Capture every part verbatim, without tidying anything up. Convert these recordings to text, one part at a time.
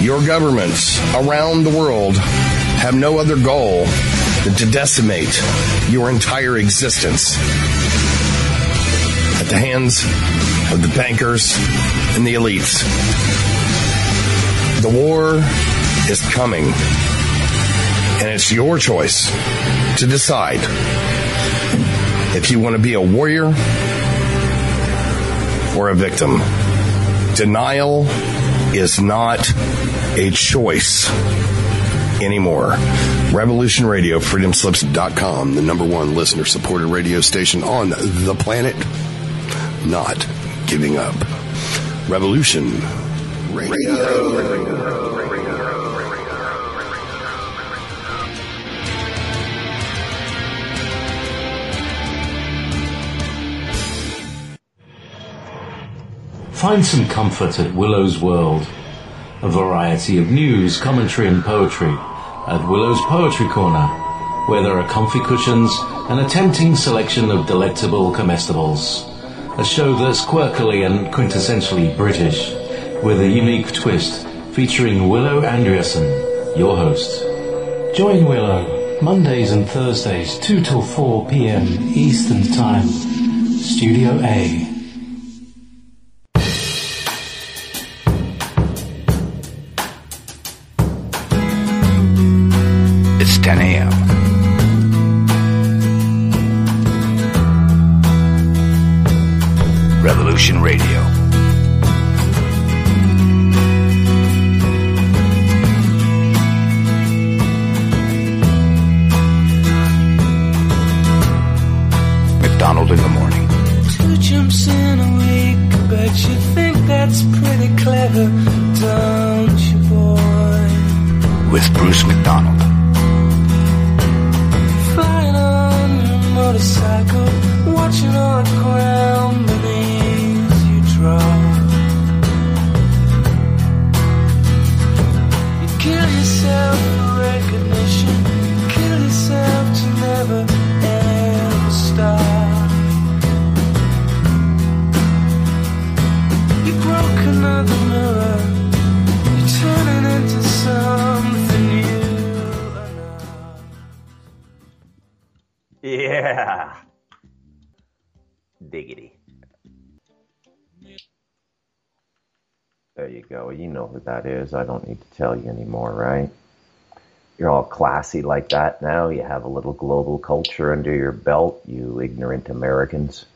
Your governments around the world have no other goal than to decimate your entire existence at the hands of the bankers and the elites. The war is coming, and it's your choice to decide if you want to be a warrior or a victim. Denial is not a choice anymore. Revolution Radio, freedom slips dot com, the number one listener-supported radio station on the planet. Not giving up. Revolution Radio. Find some comfort at Willow's World. A variety of news, commentary and poetry at Willow's Poetry Corner, where there are comfy cushions and a tempting selection of delectable comestibles. A show that's quirkily and quintessentially British, with a unique twist, featuring Willow Andreasen, your host. Join Willow, Mondays and Thursdays, two till four p.m. Eastern Time. Studio A. It's ten a.m. Revolution Radio. McDonald in the morning. Two jumps in a week, I bet you think that's pretty clever, don't you, boy? With Bruce McDonald. Flying on your motorcycle, watching all the ground beneath you drop. You kill yourself for recognition, kill yourself to never ever stop. You broke another mirror, you're turning into something new. Yeah. Diggity. There you go. You know who that is. I don't need to tell you anymore, right? You're all classy like that now. You have a little global culture under your belt, you ignorant Americans.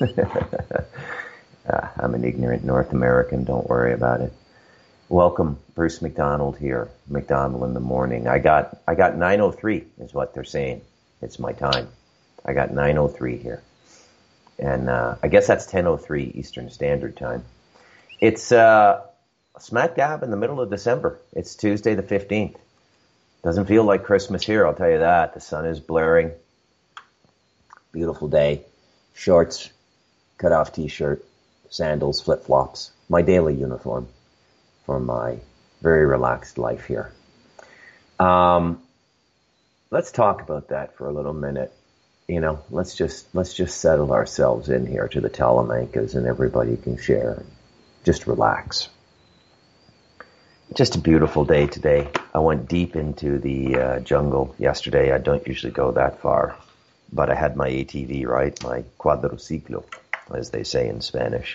uh, I'm an ignorant North American. Don't worry about it. Welcome, Bruce McDonald here. McDonald in the morning. I got I got nine oh three is what they're saying. It's my time. I got nine oh three here. And uh, I guess that's ten oh three Eastern Standard Time. It's uh, smack dab in the middle of December. It's Tuesday the fifteenth. Doesn't feel like Christmas here, I'll tell you that. The sun is blaring. Beautiful day. Shorts, cut-off t-shirt, sandals, flip-flops. My daily uniform for my very relaxed life here. Um, let's talk about that for a little minute. You know, let's just let's just settle ourselves in here to the Talamankas and everybody can share. Just relax. Just a beautiful day today. I went deep into the uh, jungle yesterday. I don't usually go that far, but I had my A T V, right? My cuadriciclo, as they say in Spanish.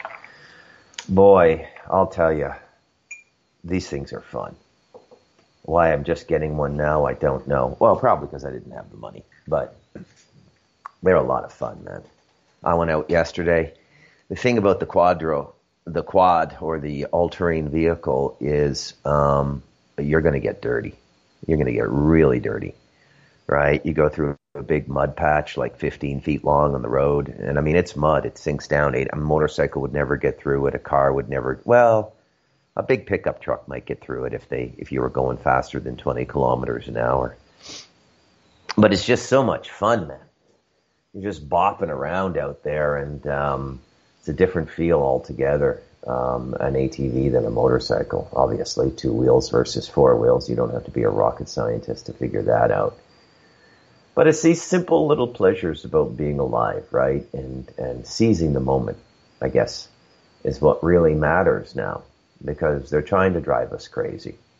Boy, I'll tell you, these things are fun. Why I'm just getting one now, I don't know. Well, probably because I didn't have the money, but they're a lot of fun, man. I went out yesterday. The thing about the quadro, the quad or the all-terrain vehicle is um, you're going to get dirty. You're going to get really dirty, right? You go through a big mud patch like fifteen feet long on the road. And I mean, it's mud. It sinks down. A motorcycle would never get through it. A car would never. Well, a big pickup truck might get through it if they if you were going faster than twenty kilometers an hour. But it's just so much fun, man. You're just bopping around out there, and um, it's a different feel altogether. Um, an A T V than a motorcycle, obviously. Two wheels versus four wheels. You don't have to be a rocket scientist to figure that out. But it's these simple little pleasures about being alive, right? And and seizing the moment, I guess, is what really matters now. Because they're trying to drive us crazy.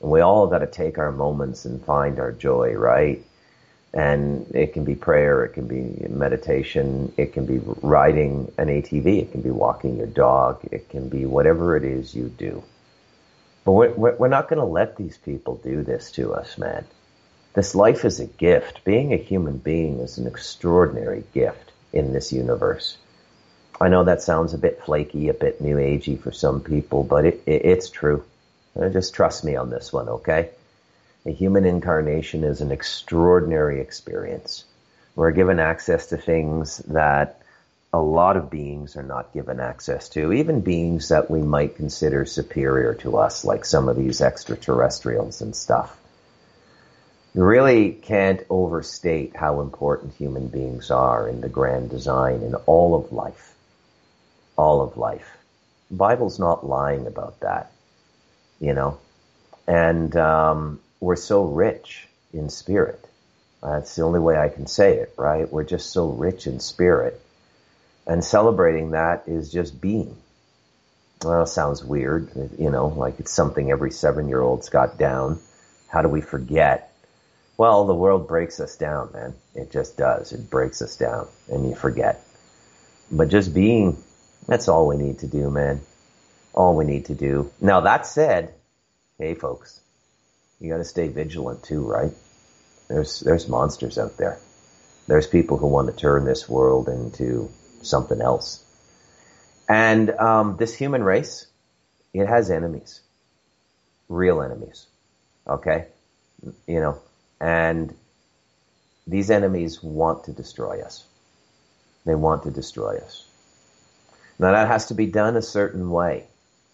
And we all got to take our moments and find our joy, right? And it can be prayer, it can be meditation, it can be riding an A T V, it can be walking your dog, it can be whatever it is you do. But we're, we're not going to let these people do this to us, man. This life is a gift. Being a human being is an extraordinary gift in this universe. I know that sounds a bit flaky, a bit new agey for some people, but it, it, it's true. Just trust me on this one, okay? A human incarnation is an extraordinary experience. We're given access to things that a lot of beings are not given access to, even beings that we might consider superior to us, like some of these extraterrestrials and stuff. You really can't overstate how important human beings are in the grand design in all of life. All of life. The Bible's not lying about that, you know. And um, we're so rich in spirit. That's the only way I can say it, right? We're just so rich in spirit. And celebrating that is just being. Well, it sounds weird, you know, like it's something every seven-year-old's got down. How do we forget? Well, the world breaks us down, man. It just does. It breaks us down, and you forget. But just being, that's all we need to do, man. All we need to do. Now, that said, hey, folks, you got to stay vigilant too, right? There's there's monsters out there. There's people who want to turn this world into something else. And um, this human race, it has enemies. Real enemies. Okay? You know, and these enemies want to destroy us. They want to destroy us. Now that has to be done a certain way.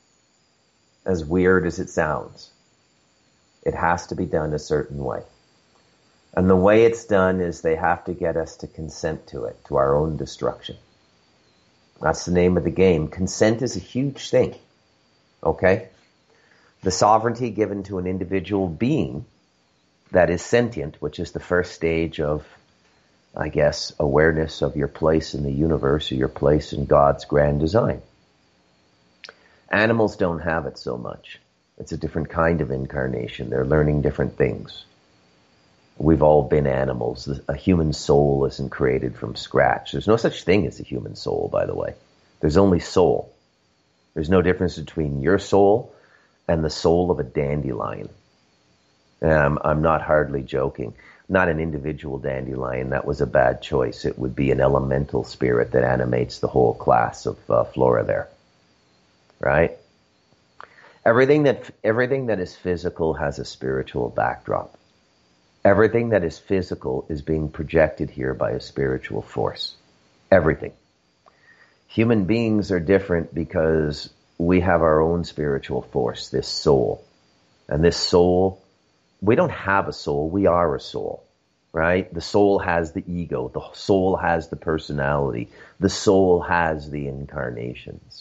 As weird as it sounds. It has to be done a certain way. And the way it's done is they have to get us to consent to it, to our own destruction. That's the name of the game. Consent is a huge thing. Okay? The sovereignty given to an individual being that is sentient, which is the first stage of, I guess, awareness of your place in the universe or your place in God's grand design. Animals don't have it so much. It's a different kind of incarnation. They're learning different things. We've all been animals. A human soul isn't created from scratch. There's no such thing as a human soul, by the way. There's only soul. There's no difference between your soul and the soul of a dandelion. Um, I'm not hardly joking. Not an individual dandelion. That was a bad choice. It would be an elemental spirit that animates the whole class of uh, flora there. Right? Everything that everything that is physical has a spiritual backdrop. Everything that is physical is being projected here by a spiritual force. Everything. Human beings are different because we have our own spiritual force, this soul. And this soul, we don't have a soul, we are a soul, right? The soul has the ego, the soul has the personality, the soul has the incarnations.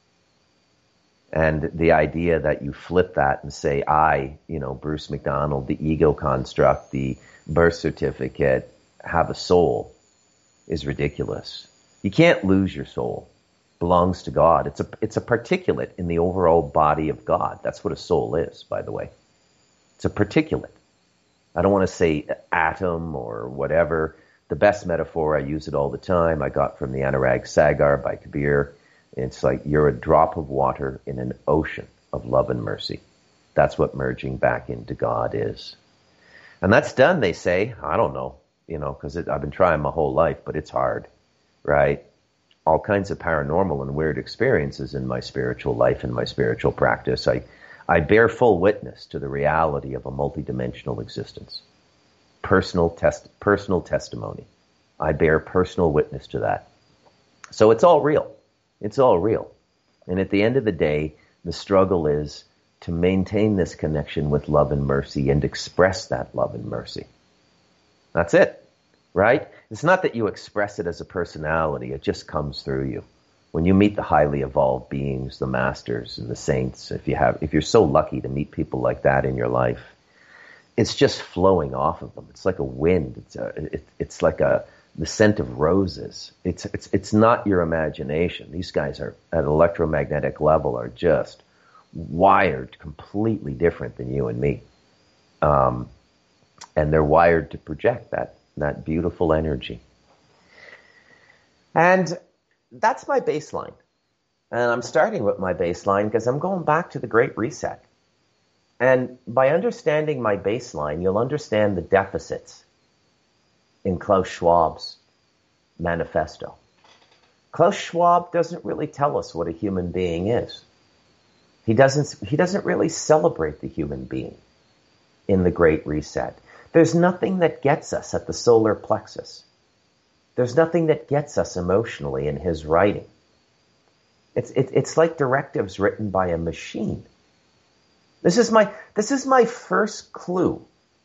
And the idea that you flip that and say, I, you know, Bruce McDonald, the ego construct, the birth certificate, have a soul, is ridiculous. You can't lose your soul. It belongs to God. It's a, it's a particulate in the overall body of God. That's what a soul is, by the way. It's a particulate. I don't want to say atom or whatever. The best metaphor, I use it all the time, I got from the Anurag Sagar by Kabir. It's like you're a drop of water in an ocean of love and mercy. That's what merging back into God is. And that's done, they say. I don't know, you know, because I've been trying my whole life, but it's hard, right? All kinds of paranormal and weird experiences in my spiritual life and my spiritual practice. I, I bear full witness to the reality of a multidimensional existence. Personal test, personal testimony. I bear personal witness to that. So it's all real. It's all real. And at the end of the day, the struggle is to maintain this connection with love and mercy and express that love and mercy. That's it, right? It's not that you express it as a personality. It just comes through you. When you meet the highly evolved beings, the masters and the saints, if you have, if you're so lucky to meet people like that in your life, it's just flowing off of them. It's like a wind. It's a, it, it's like a, the scent of roses. It's, it's, it's not your imagination. These guys are at an electromagnetic level are just wired completely different than you and me. Um, and they're wired to project that, that beautiful energy. And that's my baseline. And I'm starting with my baseline because I'm going back to the Great Reset. And by understanding my baseline, you'll understand the deficits in Klaus Schwab's manifesto. Klaus Schwab doesn't really tell us what a human being is. He doesn't, he doesn't really celebrate the human being in the Great Reset. There's nothing that gets us at the solar plexus. There's nothing that gets us emotionally in his writing. It's, it, it's like directives written by a machine. This is my, this is my first clue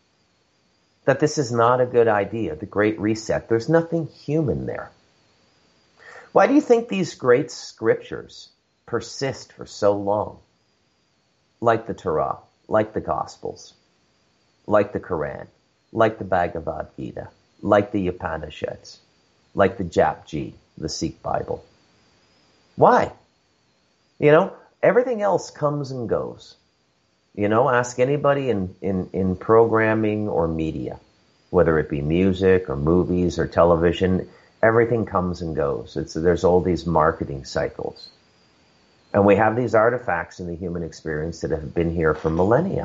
that this is not a good idea, the Great Reset. There's nothing human there. Why do you think these great scriptures persist for so long? Like the Torah, like the Gospels, like the Quran, like the Bhagavad Gita, like the Upanishads, like the Japji, the Sikh Bible. Why? You know, everything else comes and goes. You know, ask anybody in, in, in programming or media, whether it be music or movies or television, everything comes and goes. It's, there's all these marketing cycles. And we have these artifacts in the human experience that have been here for millennia.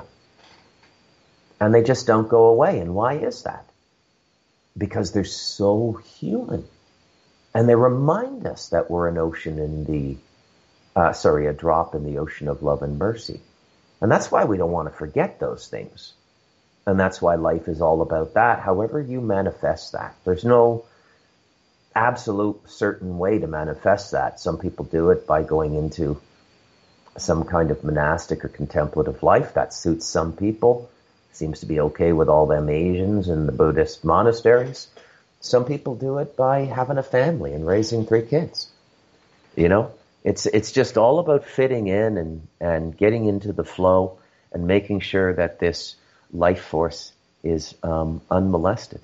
And they just don't go away. And why is that? Because they're so human. And they remind us that we're an ocean in the, uh, sorry, a drop in the ocean of love and mercy. And that's why we don't want to forget those things. And that's why life is all about that, however you manifest that. There's no absolute certain way to manifest that. Some people do it by going into some kind of monastic or contemplative life. That suits some people. Seems to be okay with all them Asians in the Buddhist monasteries. Some people do it by having a family and raising three kids. You know, it's it's just all about fitting in and, and getting into the flow and making sure that this life force is um, unmolested.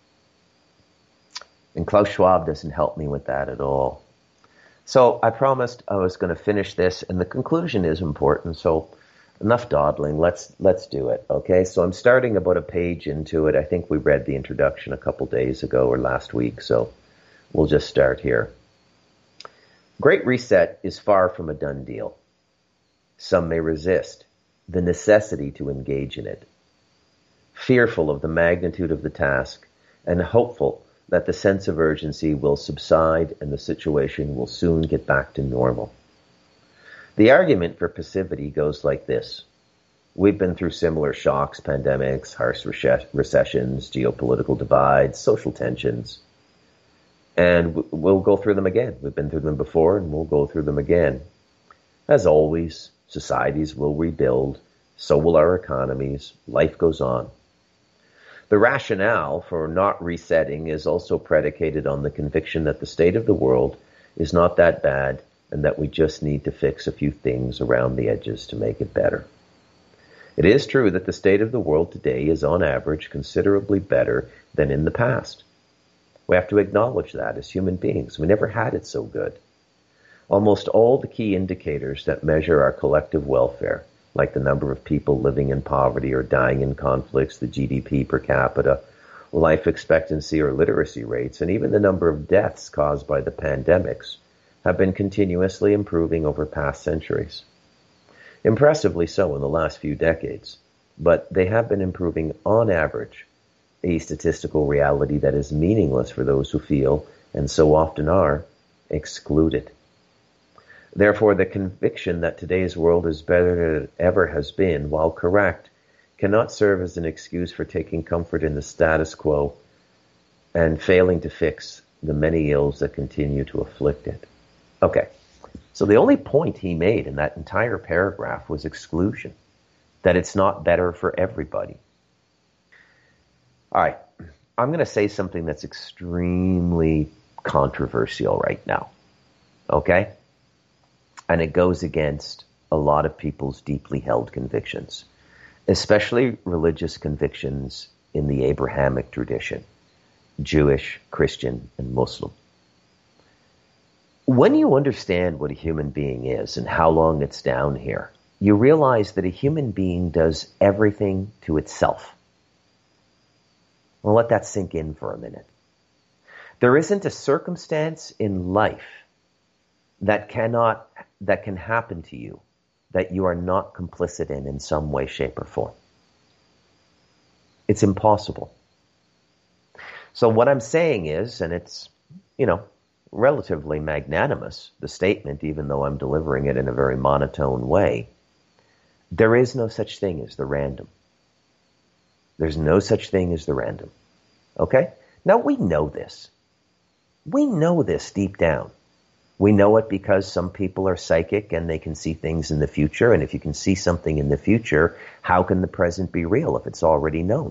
And Klaus Schwab doesn't help me with that at all. So I promised I was going to finish this, and the conclusion is important, so enough dawdling. Let's let's do it, okay? So I'm starting about a page into it. I think we read the introduction a couple days ago or last week, so we'll just start here. Great Reset is far from a done deal. Some may resist the necessity to engage in it, fearful of the magnitude of the task and hopeful that the sense of urgency will subside and the situation will soon get back to normal. The argument for passivity goes like this. We've been through similar shocks, pandemics, harsh recessions, geopolitical divides, social tensions, and we'll go through them again. We've been through them before, and we'll go through them again. As always, societies will rebuild, so will our economies. Life goes on. The rationale for not resetting is also predicated on the conviction that the state of the world is not that bad and that we just need to fix a few things around the edges to make it better. It is true that the state of the world today is on average considerably better than in the past. We have to acknowledge that as human beings. We never had it so good. Almost all the key indicators that measure our collective welfare, like the number of people living in poverty or dying in conflicts, the G D P per capita, life expectancy or literacy rates, and even the number of deaths caused by the pandemics, have been continuously improving over past centuries. Impressively so in the last few decades, but they have been improving on average, a statistical reality that is meaningless for those who feel, and so often are, excluded. Therefore, the conviction that today's world is better than it ever has been, while correct, cannot serve as an excuse for taking comfort in the status quo and failing to fix the many ills that continue to afflict it. Okay, so the only point he made in that entire paragraph was exclusion, that it's not better for everybody. All right, I'm going to say something that's extremely controversial right now, okay? And it goes against a lot of people's deeply held convictions, especially religious convictions in the Abrahamic tradition, Jewish, Christian, and Muslim. When you understand what a human being is and how long it's down here, you realize that a human being does everything to itself. Well, let that sink in for a minute. There isn't a circumstance in life that cannot, that can happen to you that you are not complicit in in some way, shape, or form. It's impossible. So what I'm saying is, and it's, you know, relatively magnanimous, the statement, even though I'm delivering it in a very monotone way, there is no such thing as the random. There's no such thing as the random. Okay? Now, we know this. We know this deep down. We know it because some people are psychic and they can see things in the future. And if you can see something in the future, how can the present be real if it's already known?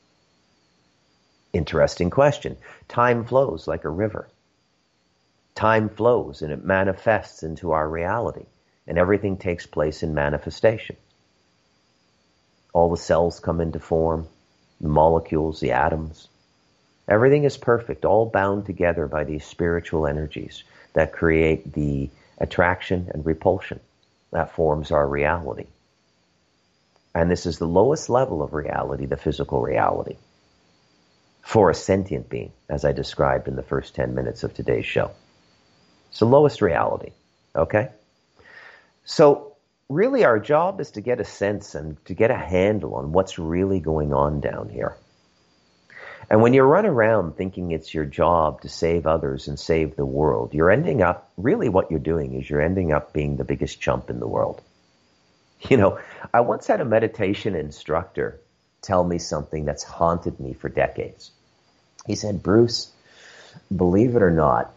Interesting question. Time flows like a river. Time flows and it manifests into our reality. And everything takes place in manifestation. All the cells come into form, the molecules, the atoms. Everything is perfect, all bound together by these spiritual energies that create the attraction and repulsion that forms our reality. And this is the lowest level of reality, the physical reality, for a sentient being, as I described in the first ten minutes of today's show. It's the lowest reality, okay? So really our job is to get a sense and to get a handle on what's really going on down here. And when you run around thinking it's your job to save others and save the world, you're ending up, really what you're doing is you're ending up being the biggest chump in the world. You know, I once had a meditation instructor tell me something that's haunted me for decades. He said, Bruce, believe it or not,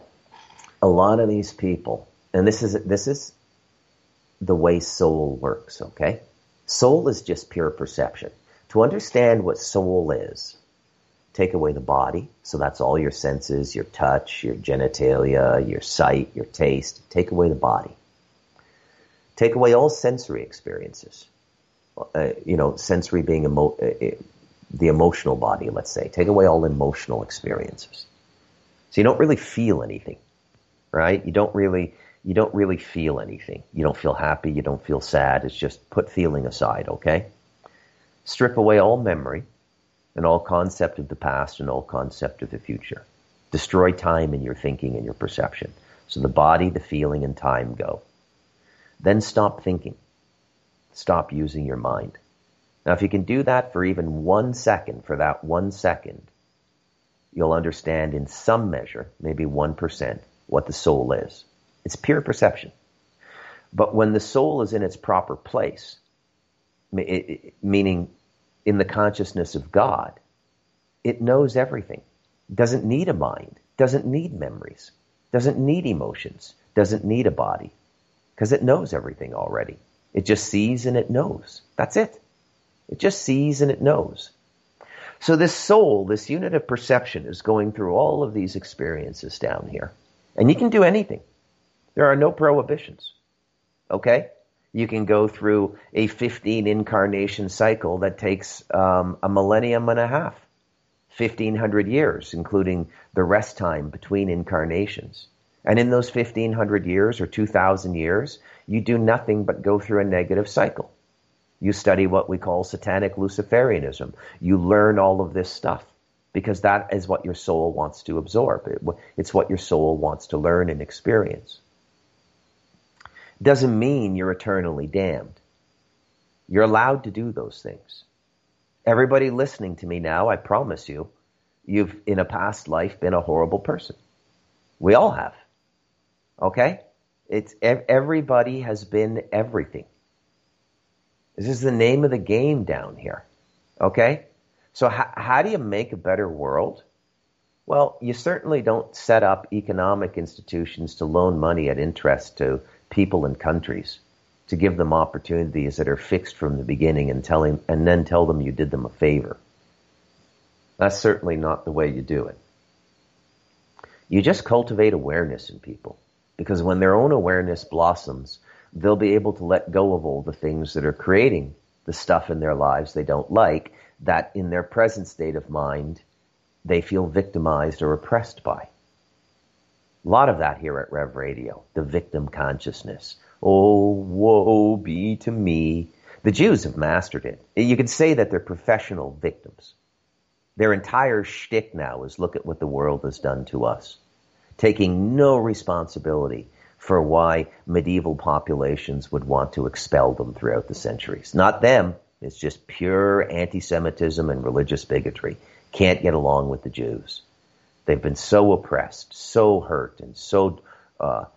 a lot of these people, and this is this is the way soul works, okay? Soul is just pure perception. To understand what soul is, take away the body, so that's all your senses, your touch, your genitalia, your sight, your taste. Take away the body. Take away all sensory experiences. Uh, you know, sensory being emo- uh, the emotional body, let's say. Take away all emotional experiences. So you don't really feel anything, right? You don't really, you don't really feel anything. You don't feel happy. You don't feel sad. It's just put feeling aside, okay? Strip away all memory and all concept of the past and all concept of the future. Destroy time in your thinking and your perception. So the body, the feeling, and time go. Then stop thinking. Stop using your mind. Now, if you can do that for even one second, for that one second, you'll understand in some measure, maybe one percent, what the soul is. It's pure perception. But when the soul is in its proper place, it, it, meaning in the consciousness of God, it knows everything. Doesn't need a mind, doesn't need memories, doesn't need emotions, doesn't need a body, because it knows everything already. It just sees and it knows. That's it. It just sees and it knows. So this soul, this unit of perception, is going through all of these experiences down here. And you can do anything. There are no prohibitions. Okay? You can go through a fifteen incarnation cycle that takes um, a millennium and a half, fifteen hundred years, including the rest time between incarnations. And in those fifteen hundred years or two thousand years, you do nothing but go through a negative cycle. You study what we call satanic Luciferianism. You learn all of this stuff because that is what your soul wants to absorb. It, it's what your soul wants to learn and experience. Doesn't mean you're eternally damned. You're allowed to do those things. Everybody listening to me now, I promise you, you've in a past life been a horrible person. We all have. Okay? It's everybody has been everything. This is the name of the game down here. Okay? So how, how do you make a better world? Well, you certainly don't set up economic institutions to loan money at interest to people and countries to give them opportunities that are fixed from the beginning and telling and then tell them you did them a favor. That's certainly not the way you do it. You just cultivate awareness in people, because when their own awareness blossoms, they'll be able to let go of all the things that are creating the stuff in their lives they don't like, that in their present state of mind they feel victimized or oppressed by. A lot of that here at Rev Radio, the victim consciousness, Oh, woe be to me. The Jews have mastered it. You could say that they're professional victims. Their entire shtick now is look at what the world has done to us, taking no responsibility for why medieval populations would want to expel them throughout the centuries. Not them. It's just pure anti-Semitism and religious bigotry. Can't get along with the Jews. They've been so oppressed, so hurt, and so uh,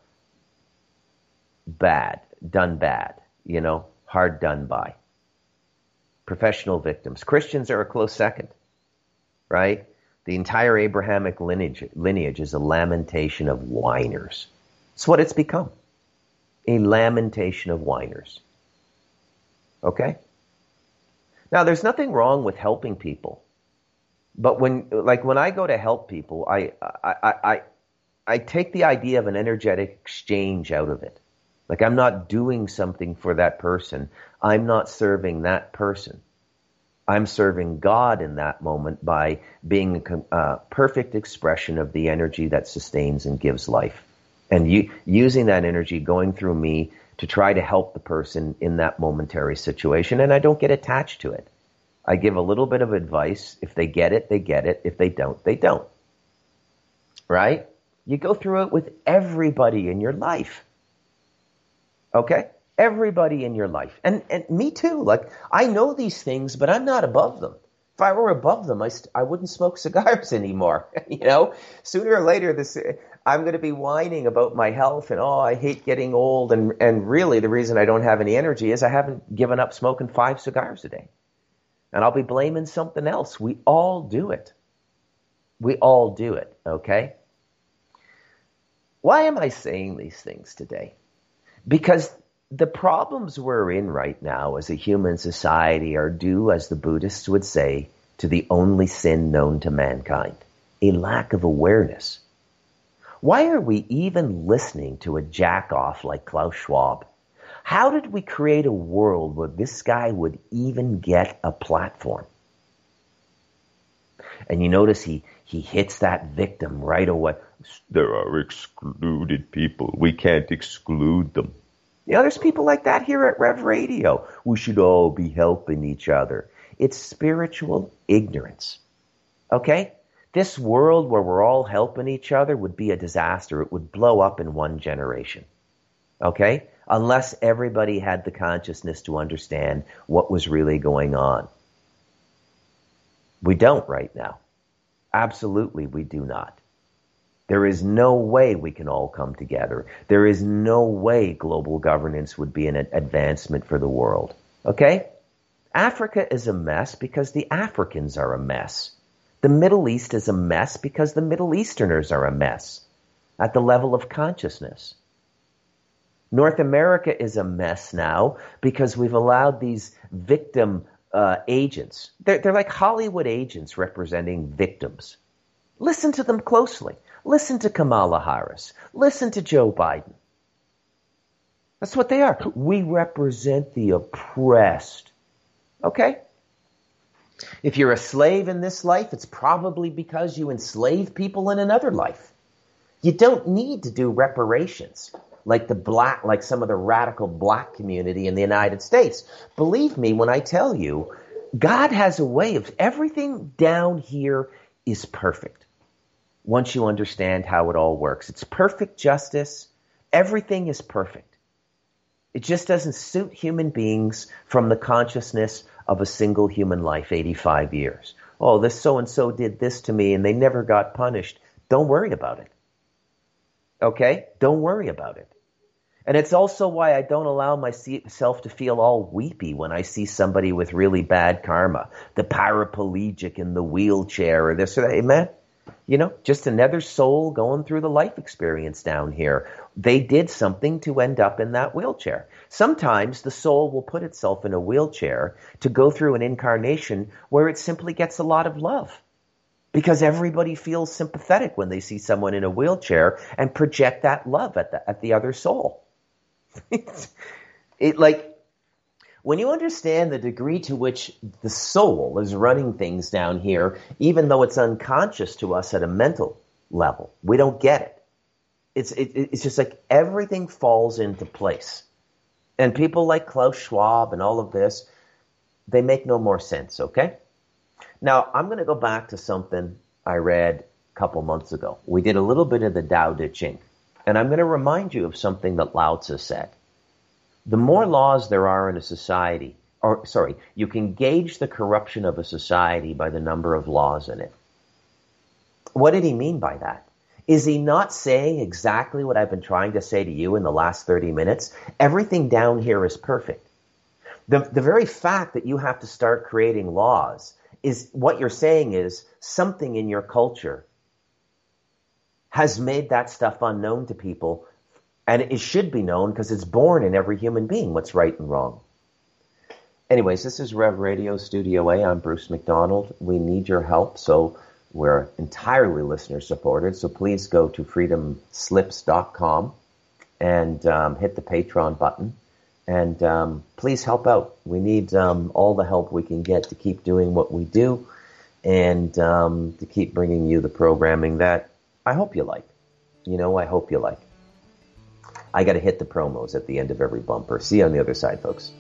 bad, done bad, you know, hard done by. Professional victims. Christians are a close second, right? The entire Abrahamic lineage, lineage is a lamentation of whiners. It's what it's become. A lamentation of whiners. Okay? Now, there's nothing wrong with helping people. But when, like when I go to help people, I, I, I, I, I take the idea of an energetic exchange out of it. Like I'm not doing something for that person. I'm not serving that person. I'm serving God in that moment by being a uh, perfect expression of the energy that sustains and gives life. And you, using that energy going through me to try to help the person in that momentary situation. And I don't get attached to it. I give a little bit of advice. If they get it, they get it. If they don't, they don't. Right? You go through it with everybody in your life. Okay? Everybody in your life. And and me too. Like, I know these things, but I'm not above them. If I were above them, I, st- I wouldn't smoke cigars anymore. You know? Sooner or later, this I'm going to be whining about my health and, oh, I hate getting old. And, and really, the reason I don't have any energy is I haven't given up smoking five cigars a day. And I'll be blaming something else. We all do it. We all do it, okay? Why am I saying these things today? Because the problems we're in right now as a human society are due, as the Buddhists would say, to the only sin known to mankind, a lack of awareness. Why are we even listening to a jack-off like Klaus Schwab? How did we create a world where this guy would even get a platform? And you notice he, he hits that victim right away. There are excluded people. We can't exclude them. You know, there's people like that here at Rev Radio. We should all be helping each other. It's spiritual ignorance. Okay? This world where we're all helping each other would be a disaster. It would blow up in one generation. Okay? Unless everybody had the consciousness to understand what was really going on. We don't right now. Absolutely, we do not. There is no way we can all come together. There is no way global governance would be an advancement for the world. Okay? Africa is a mess because the Africans are a mess. The Middle East is a mess because the Middle Easterners are a mess at the level of consciousness. North America is a mess now because we've allowed these victim uh, agents. They're, they're like Hollywood agents representing victims. Listen to them closely. Listen to Kamala Harris. Listen to Joe Biden. That's what they are. We represent the oppressed. Okay? If you're a slave in this life, it's probably because you enslaved people in another life. You don't need to do reparations. Like the black, like some of the radical black community in the United States. Believe me when I tell you, God has a way of, everything down here is perfect. Once you understand how it all works. It's perfect justice. Everything is perfect. It just doesn't suit human beings from the consciousness of a single human life, eighty-five years. Oh, this so-and-so did this to me and they never got punished. Don't worry about it. Okay? Don't worry about it. And it's also why I don't allow myself to feel all weepy when I see somebody with really bad karma, the paraplegic in the wheelchair or this or that. Amen? You know, just another soul going through the life experience down here. They did something to end up in that wheelchair. Sometimes the soul will put itself in a wheelchair to go through an incarnation where it simply gets a lot of love. Because everybody feels sympathetic when they see someone in a wheelchair and project that love at the, at the other soul. it like when you understand the degree to which the soul is running things down here, even though it's unconscious to us at a mental level, we don't get it. It's it, it's just like everything falls into place. And people like Klaus Schwab and all of this, they make no more sense, okay? Now, I'm going to go back to something I read a couple months ago. We did a little bit of the Tao Te Ching. And I'm going to remind you of something that Lao Tzu said. The more laws there are in a society, or sorry, you can gauge the corruption of a society by the number of laws in it. What did he mean by that? Is he not saying exactly what I've been trying to say to you in the last thirty minutes? Everything down here is perfect. The, the very fact that you have to start creating laws is what you're saying is something in your culture has made that stuff unknown to people, and it should be known because it's born in every human being, what's right and wrong. Anyways, this is Rev Radio Studio A. I'm Bruce McDonald. We need your help, so we're entirely listener-supported, so please go to freedom slips dot com and um, hit the Patreon button, and um, please help out. We need um, all the help we can get to keep doing what we do and um, to keep bringing you the programming that I hope you like. You know, I hope you like. I got to hit the promos at the end of every bumper. See you on the other side, folks.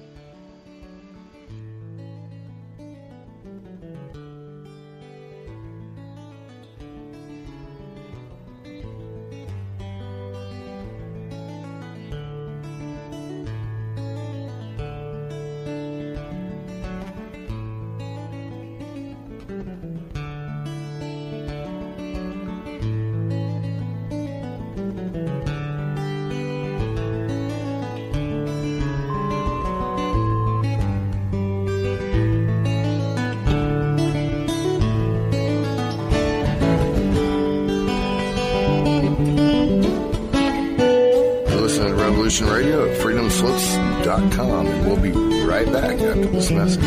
Radio at freedom slips dot com, and we'll be right back after this message.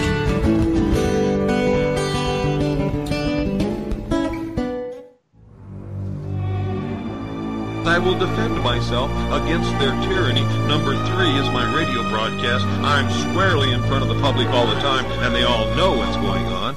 I will defend myself against their tyranny. Number three is my radio broadcast. I'm squarely in front of the public all the time, and they all know what's going on.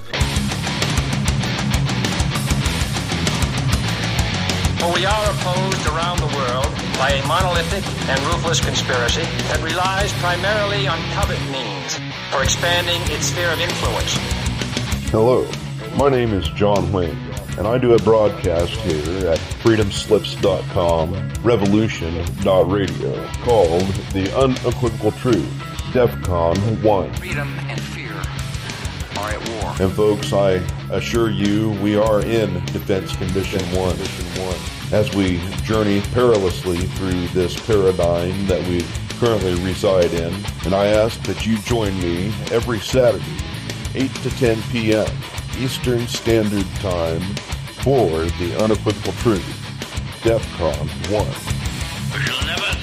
For we are opposed around the world by a monolithic and ruthless conspiracy that relies primarily on covert means for expanding its sphere of influence. Hello, my name is John Wayne, and I do a broadcast here at freedom slips dot com, revolution dot radio, called The Unequivocal Truth, DEFCON one. Freedom and fear are at war. And folks, I assure you, we are in Defense Condition one. As we journey perilously through this paradigm that we currently reside in, and I ask that you join me every Saturday, eight to ten p.m. Eastern Standard Time, for The Unequivocal Truth, DEFCON one. We shall never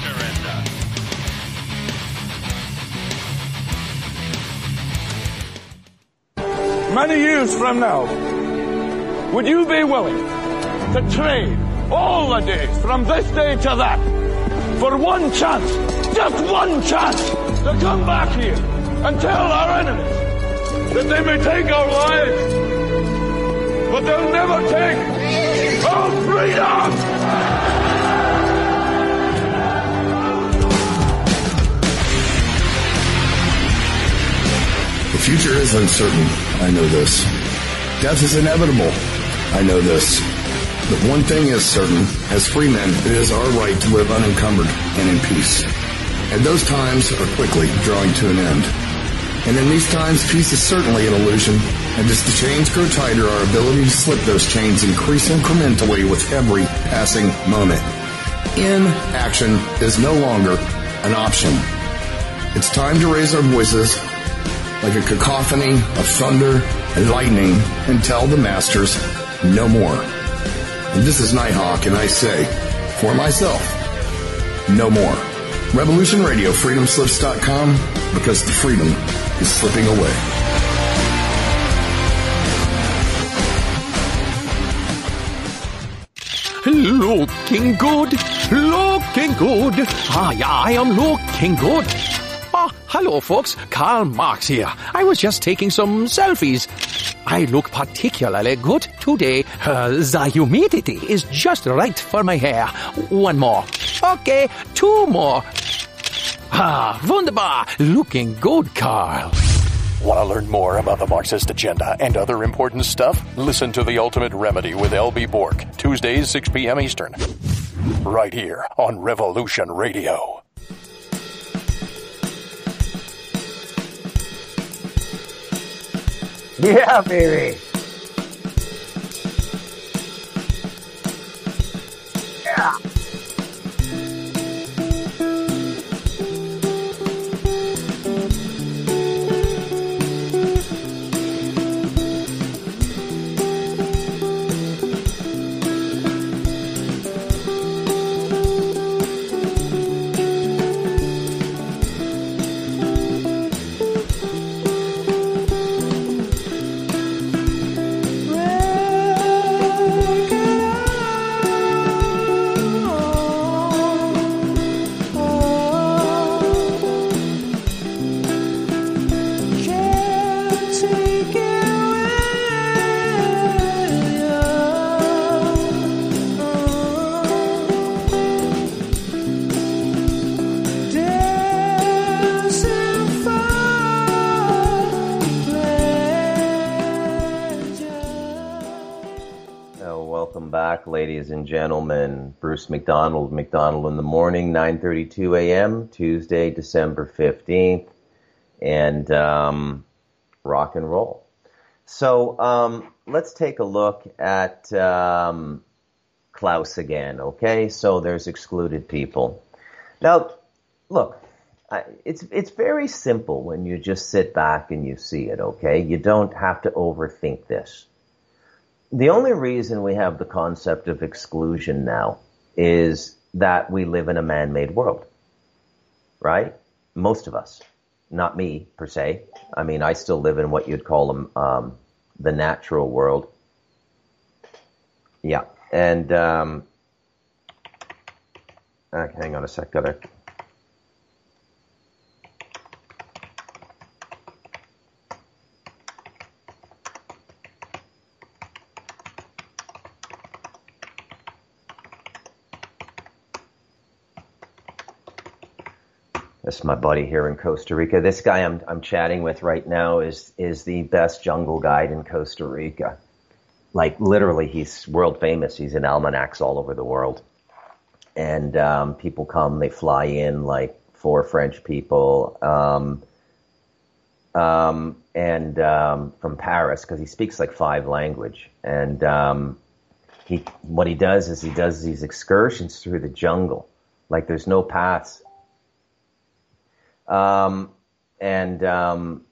surrender. Many years from now, would you be willing to trade all the days from this day to that for one chance, just one chance, to come back here and tell our enemies that they may take our lives, but they'll never take our freedom? The future is uncertain. I know this. Death is inevitable. I know this. But one thing is certain, as free men, it is our right to live unencumbered and in peace. And those times are quickly drawing to an end. And in these times, peace is certainly an illusion. And as the chains grow tighter, our ability to slip those chains increase incrementally with every passing moment. Inaction is no longer an option. It's time to raise our voices like a cacophony of thunder and lightning and tell the masters no more. And this is Nighthawk, and I say, for myself, no more. Revolution Radio, freedom slips dot com, because the freedom is slipping away. Looking good, looking good. Ah, yeah, I am looking good. Ah, hello, folks. Karl Marx here. I was just taking some selfies. I look particularly good today. Uh, the humidity is just right for my hair. One more. Okay, two more. Ah, wunderbar. Looking good, Carl. Want to learn more about the Marxist agenda and other important stuff? Listen to The Ultimate Remedy with L B Bork, Tuesdays, six p.m. Eastern. Right here on Revolution Radio. Yeah, baby. Yeah. Ladies and gentlemen, Bruce McDonald, McDonald in the Morning, nine thirty-two a.m., Tuesday, December fifteenth, and um, rock and roll. So um, let's take a look at um, Klaus again, okay? So there's excluded people. Now, look, I, it's it's very simple when you just sit back and you see it, okay? You don't have to overthink this. The only reason we have the concept of exclusion now is that we live in a man-made world, right? Most of us, not me per se. I mean, I still live in what you'd call um, the natural world. Yeah, and um, uh, hang on a sec, gotta. This is my buddy here in Costa Rica. This guy I'm I'm chatting with right now is is the best jungle guide in Costa Rica. Like literally, he's world famous. He's in almanacs all over the world. And um, people come, they fly in, like four French people, um, um, and um, from Paris, because he speaks like five language. And um, he what he does is he does these excursions through the jungle. Like there's no paths. Um, and, um,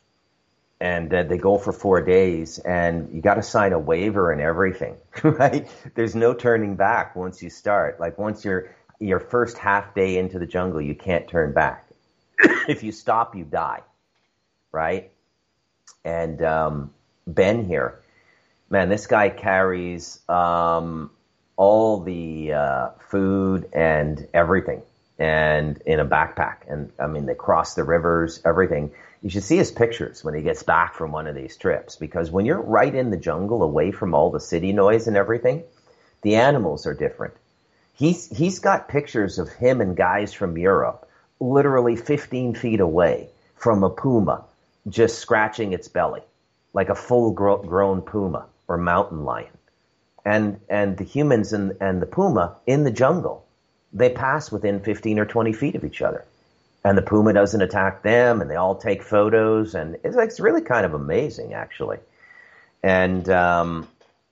and uh, they go for four days and you got to sign a waiver and everything, right? There's no turning back once you start. Like once you're, your first half day into the jungle, you can't turn back. If you stop, you die, right? And, um, Ben here, man, this guy carries, um, all the, uh, food and everything. And in a backpack. And I mean, they cross the rivers, everything. You should see his pictures when he gets back from one of these trips, because when you're right in the jungle away from all the city noise and everything, the animals are different. He's, he's got pictures of him and guys from Europe, literally fifteen feet away from a puma, just scratching its belly, like a full gro- grown puma or mountain lion. And, and the humans and, and the puma in the jungle, they pass within fifteen or twenty feet of each other. And the puma doesn't attack them, and they all take photos, and it's, it's really kind of amazing, actually. And, um,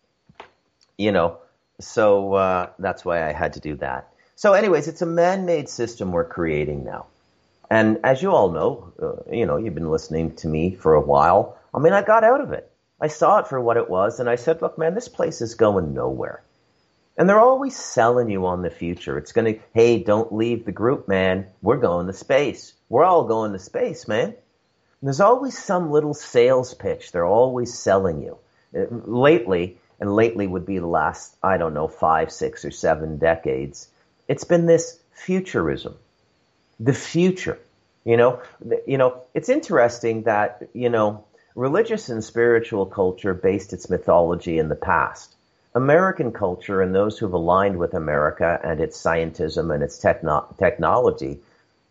you know, so uh, that's why I had to do that. So anyways, it's a man-made system we're creating now. And as you all know, uh, you know, you've been listening to me for a while. I mean, I got out of it. I saw it for what it was, and I said, look, man, this place is going nowhere. And they're always selling you on the future. It's going to, hey, don't leave the group, man. We're going to space. We're all going to space, man. And there's always some little sales pitch they're always selling you. Lately, and lately would be the last, I don't know, five, six, or seven decades, it's been this futurism. The future. You know, you know, it's interesting that, you know, religious and spiritual culture based its mythology in the past. American culture and those who've aligned with America and its scientism and its techno- technology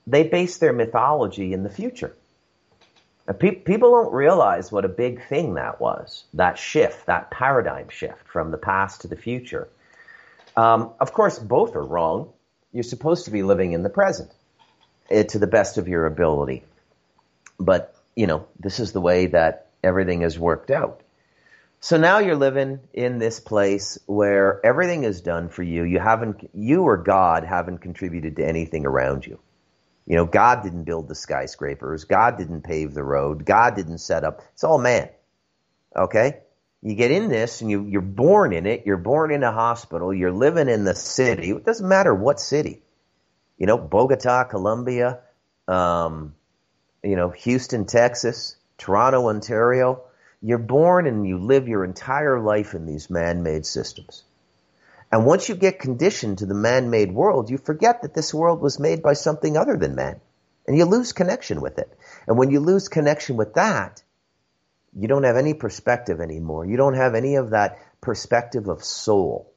they base their mythology in the future. Pe- people don't realize what a big thing that was, that shift, that paradigm shift from the past to the future. Um, of course, both are wrong. You're supposed to be living in the present uh, to the best of your ability. But, you know, this is the way that everything is worked out. So now you're living in this place where everything is done for you. You haven't, you or God haven't contributed to anything around you. You know, God didn't build the skyscrapers. God didn't pave the road. God didn't set up. It's all man. Okay? You get in this and you, you're born in it. You're born in a hospital. You're living in the city. It doesn't matter what city. You know, Bogota, Colombia, um, you know, Houston, Texas, Toronto, Ontario. You're born and you live your entire life in these man-made systems. And once you get conditioned to the man-made world, you forget that this world was made by something other than man. And you lose connection with it. And when you lose connection with that, you don't have any perspective anymore. You don't have any of that perspective of soul.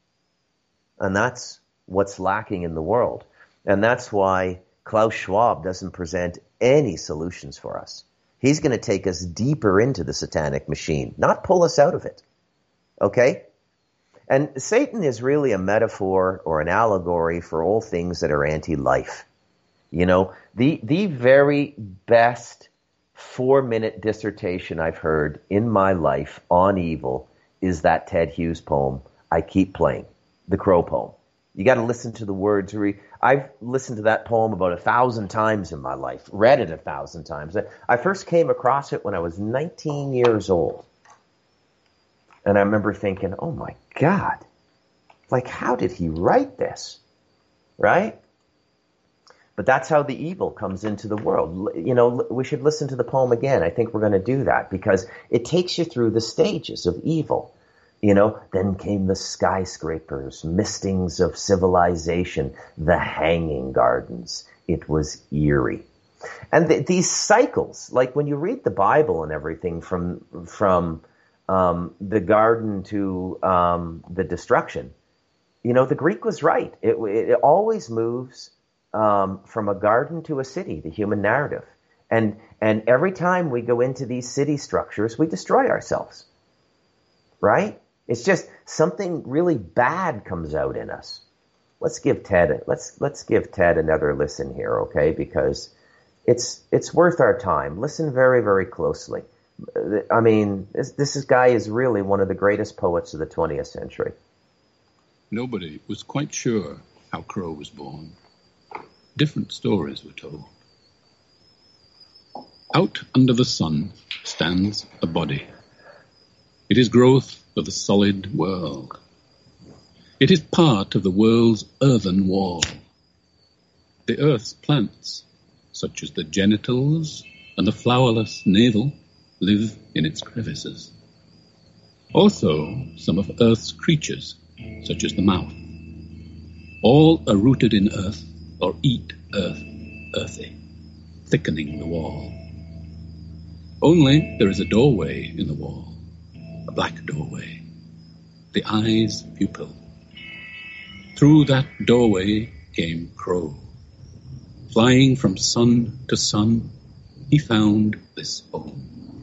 And that's what's lacking in the world. And that's why Klaus Schwab doesn't present any solutions for us. He's going to take us deeper into the satanic machine, not pull us out of it. Okay? And Satan is really a metaphor or an allegory for all things that are anti-life. You know, the the very best four-minute dissertation I've heard in my life on evil is that Ted Hughes poem, I Keep Playing, the Crow poem. You got to listen to the words. I've listened to that poem about a thousand times in my life, read it a thousand times. I first came across it when I was nineteen years old. And I remember thinking, oh my God, like how did he write this? Right? But that's how the evil comes into the world. You know, we should listen to the poem again. I think we're going to do that because it takes you through the stages of evil. You know, then came the skyscrapers, mistings of civilization, the hanging gardens. It was eerie. And th- these cycles, like when you read the Bible and everything from from um, the garden to um, the destruction, you know, the Greek was right. It, it always moves um, from a garden to a city, the human narrative. And and every time we go into these city structures, we destroy ourselves, right? It's just something really bad comes out in us. Let's give Ted let's let's give Ted another listen here, okay? Because it's it's worth our time. Listen very, very closely. I mean, this, this guy is really one of the greatest poets of the twentieth century. Nobody was quite sure how Crow was born. Different stories were told. Out under the sun stands a body. It is growth of the solid world. It is part of the world's earthen wall. The earth's plants, such as the genitals and the flowerless navel, live in its crevices. Also, some of earth's creatures, such as the mouth. All are rooted in earth or eat earth earthy, thickening the wall. Only there is a doorway in the wall. A black doorway, the eye's pupil. Through that doorway came Crow. Flying from sun to sun, he found this home.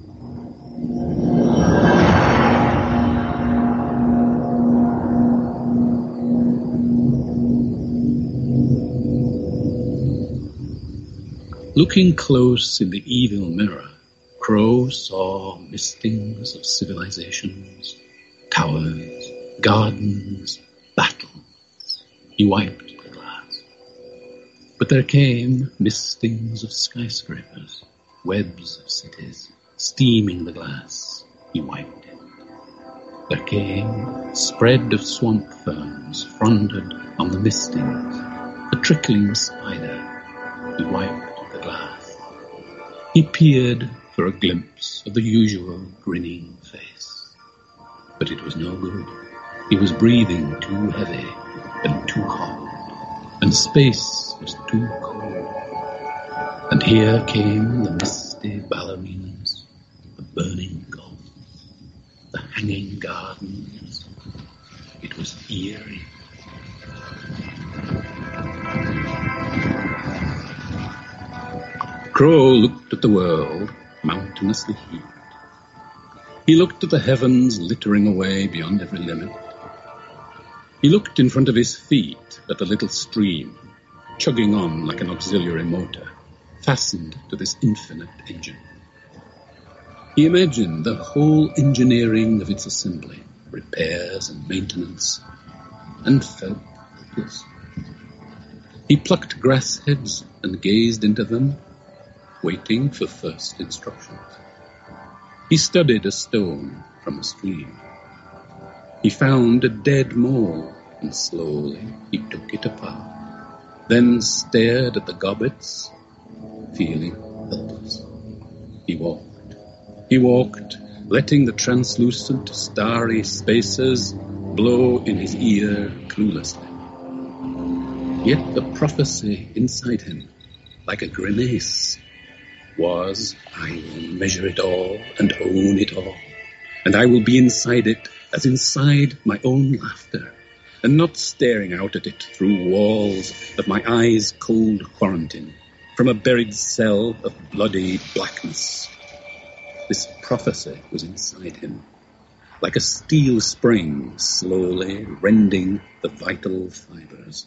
Looking close in the evil mirror, Crow saw mistings of civilizations, towers, gardens, battles. He wiped the glass. But there came mistings of skyscrapers, webs of cities, steaming the glass. He wiped it. There came a spread of swamp ferns fronded on the mistings, a trickling spider. He wiped the glass. He peered for a glimpse of the usual grinning face. But it was no good. He was breathing too heavy and too hot, and space was too cold. And here came the misty ballerinas, the burning gulfs, the hanging gardens. It was eerie. Crow looked at the world mountainously heaped. He looked at the heavens littering away beyond every limit. He looked in front of his feet at the little stream, chugging on like an auxiliary motor, fastened to this infinite engine. He imagined the whole engineering of its assembly, repairs and maintenance, and felt helpless. He plucked grass heads and gazed into them, waiting for first instructions. He studied a stone from a stream. He found a dead mole, and slowly he took it apart, then stared at the gobbets, feeling helpless. He walked. He walked, letting the translucent, starry spaces blow in his ear cluelessly. Yet the prophecy inside him, like a grimace, was, I will measure it all and own it all, and I will be inside it as inside my own laughter, and not staring out at it through walls of my eyes' cold quarantine, from a buried cell of bloody blackness. This prophecy was inside him, like a steel spring slowly rending the vital fibers.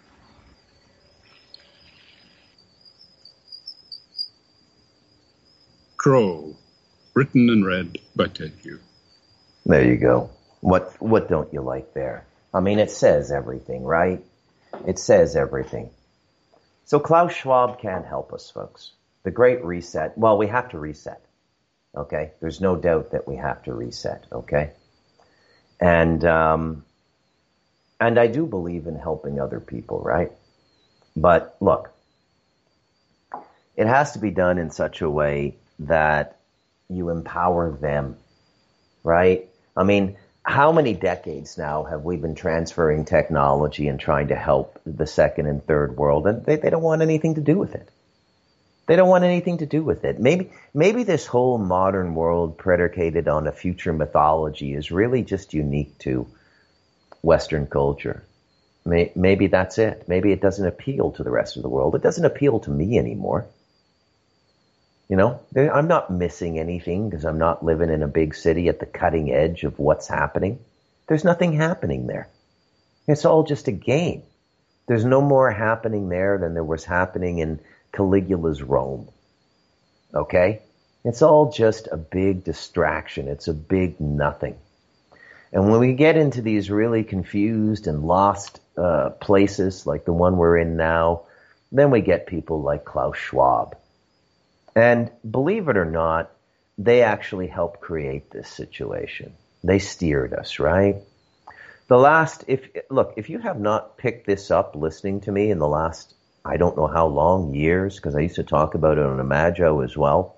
Crow, written and read by Ted Hugh. There you go. What what don't you like there? I mean, it says everything, right? It says everything. So Klaus Schwab can't help us, folks. The Great Reset, well, we have to reset, okay? There's no doubt that we have to reset, okay? And, um, and I do believe in helping other people, right? But look, it has to be done in such a way that you empower them, right? I mean, how many decades now have we been transferring technology and trying to help the second and third world, and they, they don't want anything to do with it. They don't want anything to do with it. Maybe maybe this whole modern world predicated on a future mythology is really just unique to Western culture. May, maybe that's it. Maybe it doesn't appeal to the rest of the world. It doesn't appeal to me anymore. You know, I'm not missing anything because I'm not living in a big city at the cutting edge of what's happening. There's nothing happening there. It's all just a game. There's no more happening there than there was happening in Caligula's Rome. Okay? It's all just a big distraction. It's a big nothing. And when we get into these really confused and lost uh, places like the one we're in now, then we get people like Klaus Schwab. And believe it or not, they actually helped create this situation. They steered us, right? The last, if look, if you have not picked this up listening to me in the last, I don't know how long, years, because I used to talk about it on Imago as well.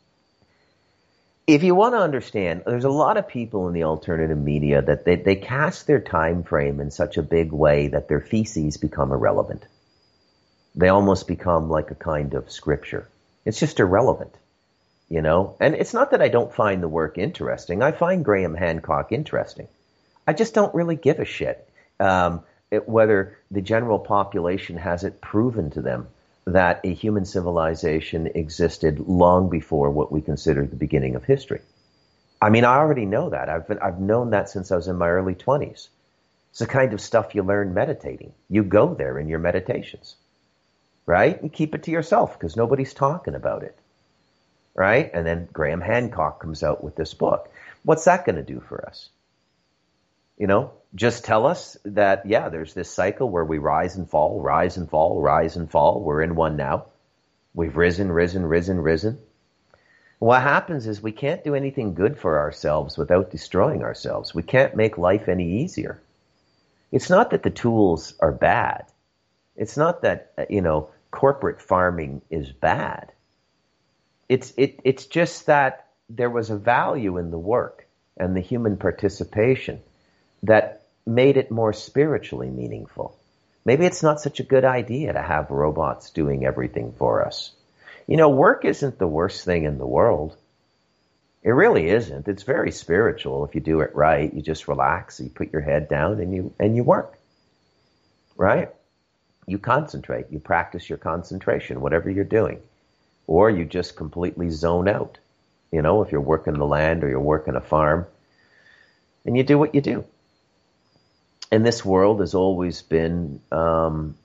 If you want to understand, there's a lot of people in the alternative media that they, they cast their time frame in such a big way that their feces become irrelevant. They almost become like a kind of scripture. It's just irrelevant, you know? And it's not that I don't find the work interesting. I find Graham Hancock interesting. I just don't really give a shit um, it, whether the general population has it proven to them that a human civilization existed long before what we consider the beginning of history. I mean, I already know that. I've been, I've known that since I was in my early twenties. It's the kind of stuff you learn meditating. You go there in your meditations. Right? And keep it to yourself because nobody's talking about it. Right? And then Graham Hancock comes out with this book. What's that going to do for us? You know, just tell us that, yeah, there's this cycle where we rise and fall, rise and fall, rise and fall. We're in one now. We've risen, risen, risen, risen. What happens is we can't do anything good for ourselves without destroying ourselves. We can't make life any easier. It's not that the tools are bad. It's not that, you know, corporate farming is bad. It's it it's just that there was a value in the work and the human participation that made it more spiritually meaningful. Maybe it's not such a good idea to have robots doing everything for us. You know, work isn't the worst thing in the world. It really isn't. It's very spiritual if you do it right. You just relax, you put your head down and you and you work. Right? You concentrate. You practice your concentration, whatever you're doing. or you just completely zone out. You know, if you're working the land or you're working a farm, and you do what you do. And this world has always been um,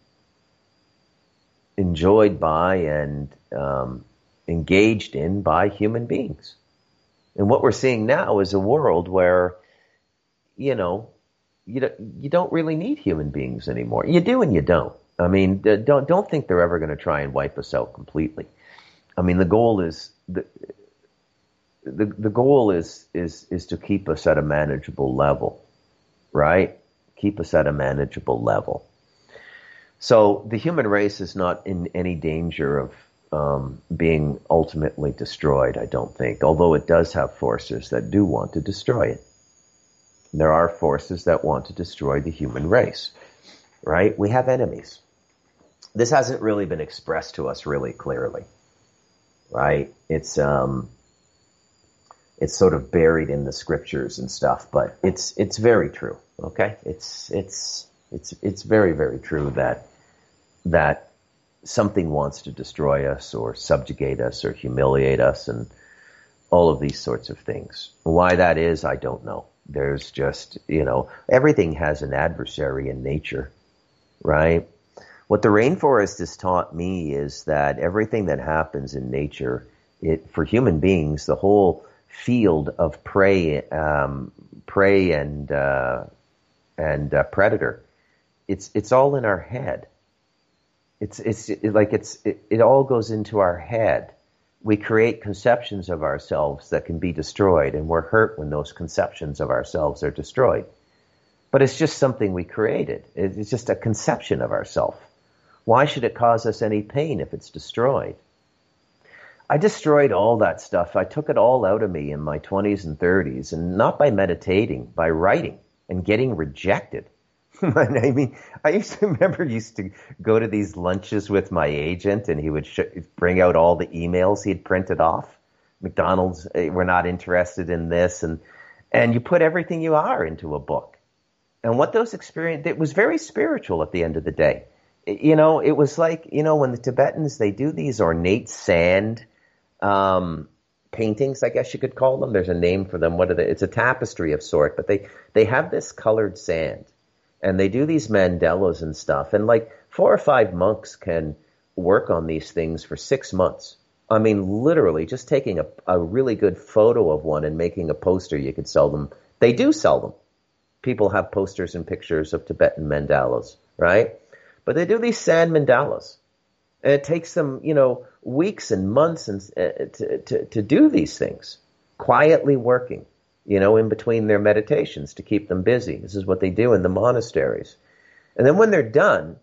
enjoyed by and um, engaged in by human beings. And what we're seeing now is a world where, you know, you don't, you don't really need human beings anymore. You do and you don't. I mean, don't don't think they're ever going to try and wipe us out completely. I mean, the goal is the the, the goal is is is to keep us at a manageable level, right? Keep us at a manageable level. So the human race is not in any danger of um, being ultimately destroyed, I don't think, although it does have forces that do want to destroy it. There are forces that want to destroy the human race, right? We have enemies. This hasn't really been expressed to us really clearly, right? It's um, it's sort of buried in the scriptures and stuff, but it's it's very true. Okay, it's it's it's it's very very true that that something wants to destroy us or subjugate us or humiliate us and all of these sorts of things. Why that is, I don't know. There's just, you know, everything has an adversary in nature, right? What the rainforest has taught me is that everything that happens in nature, it for human beings, the whole field of prey, um, prey and uh, and uh, predator, it's it's all in our head. It's it's it, like it's it, it all goes into our head. We create conceptions of ourselves that can be destroyed, and we're hurt when those conceptions of ourselves are destroyed. But it's just something we created. It's just a conception of ourselves. Why should it cause us any pain if it's destroyed? I destroyed all that stuff. I took it all out of me in my twenties and thirties, and not by meditating, by writing and getting rejected. I mean, I used to remember used to go to these lunches with my agent, and he would sh- bring out all the emails he'd printed off. McDonald's, we're not interested in this, and and you put everything you are into a book. And what those experiences, it was very spiritual at the end of the day. It, you know, it was like, you know, when the Tibetans, they do these ornate sand um, paintings, I guess you could call them. There's a name for them. What are they? It's a tapestry of sort, but they they have this colored sand. And they do these mandalas and stuff. And like four or five monks can work on these things for six months. I mean, literally just taking a, a really good photo of one and making a poster, you could sell them. They do sell them. People have posters and pictures of Tibetan mandalas, right? But they do these sand mandalas. And it takes them, you know, weeks and months and, uh, to, to, to do these things, quietly working. You know, in between their meditations to keep them busy. This is what they do in the monasteries. And then when they're done,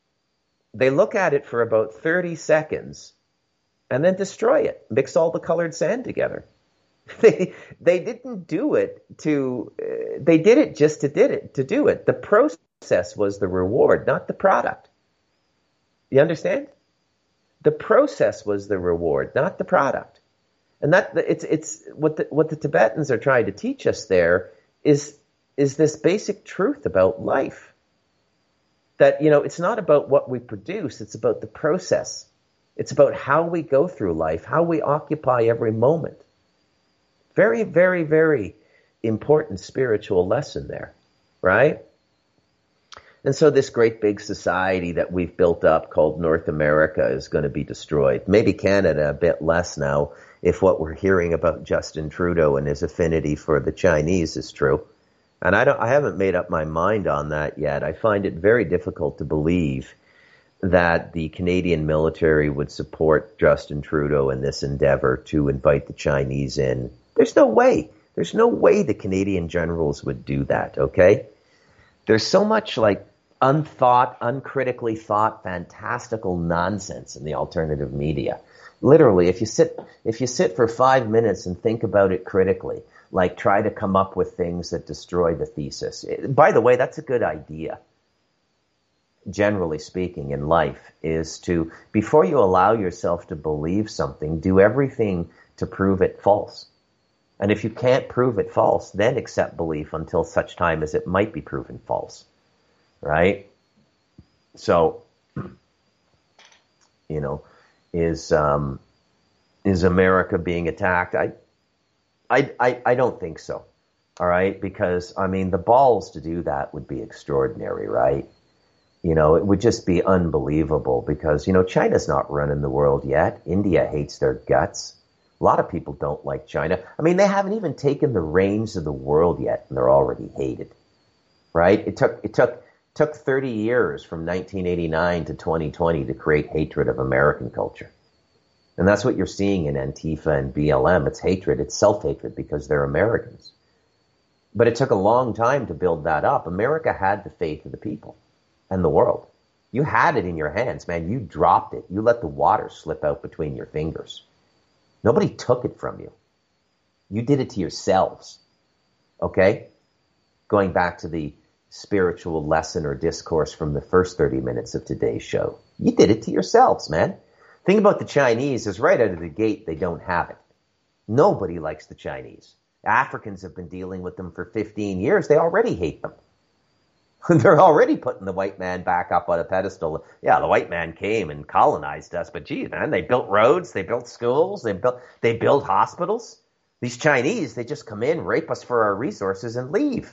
they look at it for about thirty seconds and then destroy it, mix all the colored sand together. They they didn't do it to, uh, they did it just to did it, to do it. The process was the reward, not the product. You understand? The process was the reward, not the product. And that it's it's what the what the Tibetans are trying to teach us there is is this basic truth about life. That, you know, it's not about what we produce, it's about the process. It's about how we go through life, how we occupy every moment. Very, very, very important spiritual lesson there, right? And so this great big society that we've built up called North America is going to be destroyed. Maybe Canada a bit less now, if what we're hearing about Justin Trudeau and his affinity for the Chinese is true. And I don't, I haven't made up my mind on that yet. I find it very difficult to believe that the Canadian military would support Justin Trudeau in this endeavor to invite the Chinese in. There's no way. There's no way the Canadian generals would do that, okay? There's so much like unthought, uncritically thought, fantastical nonsense in the alternative media. Literally, if you sit if you sit for five minutes and think about it critically, like try to come up with things that destroy the thesis. By the way, that's a good idea. Generally speaking, in life, is to, before you allow yourself to believe something, do everything to prove it false. And if you can't prove it false, then accept belief until such time as it might be proven false. Right? So, you know, is um, Is America being attacked? I, I, I, I don't think so. All right, because I mean, the balls to do that would be extraordinary, right? You know, it would just be unbelievable because, you know, China's not running the world yet. India hates their guts. A lot of people don't like China. I mean, they haven't even taken the reins of the world yet, and they're already hated, right? It took it took took thirty years from nineteen eighty-nine to twenty twenty to create hatred of American culture. And that's what you're seeing in Antifa and B L M. It's hatred. It's self-hatred because they're Americans. But it took a long time to build that up. America had the faith of the people and the world. You had it in your hands, man. You dropped it. You let the water slip out between your fingers. Nobody took it from you. You did it to yourselves. Okay? Going back to the spiritual lesson or discourse from the first thirty minutes of today's show. You did it to yourselves, man. Thing about the Chinese is right out of the gate, they don't have it. Nobody likes the Chinese. Africans have been dealing with them for fifteen years. They already hate them. They're already putting the white man back up on a pedestal. Yeah, the white man came and colonized us, but geez, man, they built roads, they built schools, they built they built hospitals. These Chinese, they just come in, rape us for our resources, and leave.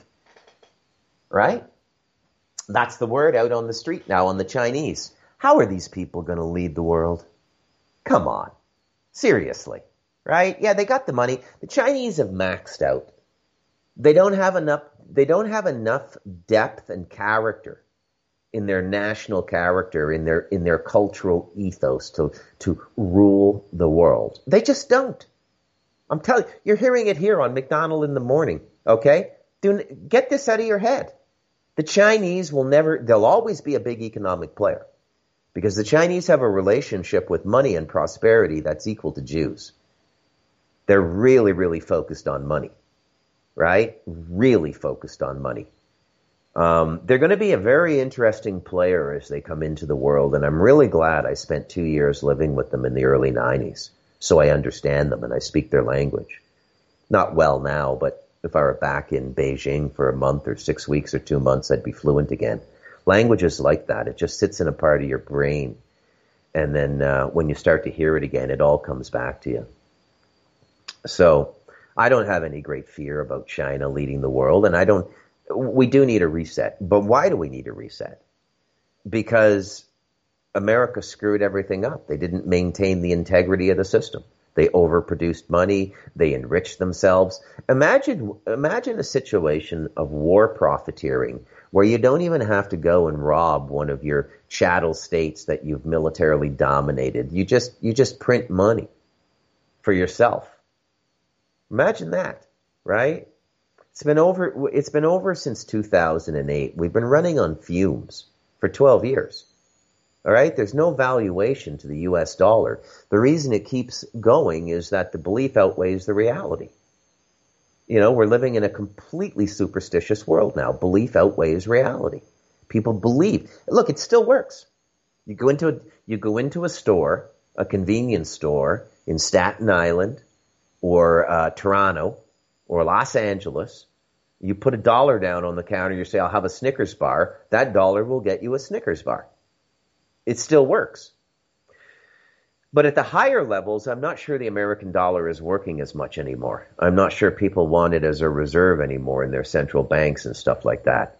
Right? That's the word out on the street now on the Chinese. How are these people going to lead the world? Come on. Seriously. Right? Yeah, they got the money. The Chinese have maxed out. They don't have enough they don't have enough depth and character in their national character, in their in their cultural ethos to to rule the world. They just don't. I'm telling you, you're hearing it here on McDonald in the Morning, okay? Do, get this out of your head. The Chinese will never, they'll always be a big economic player because the Chinese have a relationship with money and prosperity that's equal to Jews. They're really, really focused on money, right? Really focused on money. Um, they're going to be a very interesting player as they come into the world, and I'm really glad I spent two years living with them in the early nineties, so I understand them and I speak their language. Not well now, but if I were back in Beijing for a month or six weeks or two months, I'd be fluent again. Language is like that. It just sits in a part of your brain, and then uh, when you start to hear it again, it all comes back to you. So I don't have any great fear about China leading the world, and I don't. We do need a reset. But why do we need a reset? Because America screwed everything up. They didn't maintain the integrity of the system. They overproduced money. They enriched themselves. Imagine, imagine a situation of war profiteering where you don't even have to go and rob one of your chattel states that you've militarily dominated. You just, you just print money for yourself. Imagine that, right? It's been over, it's been over since two thousand eight. We've been running on fumes for twelve years. All right? There's no valuation to the U S dollar. The reason it keeps going is that the belief outweighs the reality. You know, we're living in a completely superstitious world now. Belief outweighs reality. People believe. Look, it still works. You go into a, you go into a store, a convenience store in Staten Island or uh, Toronto or Los Angeles. You put a dollar down on the counter. You say, I'll have a Snickers bar. That dollar will get you a Snickers bar. It still works. But at the higher levels, I'm not sure the American dollar is working as much anymore. I'm not sure people want it as a reserve anymore in their central banks and stuff like that.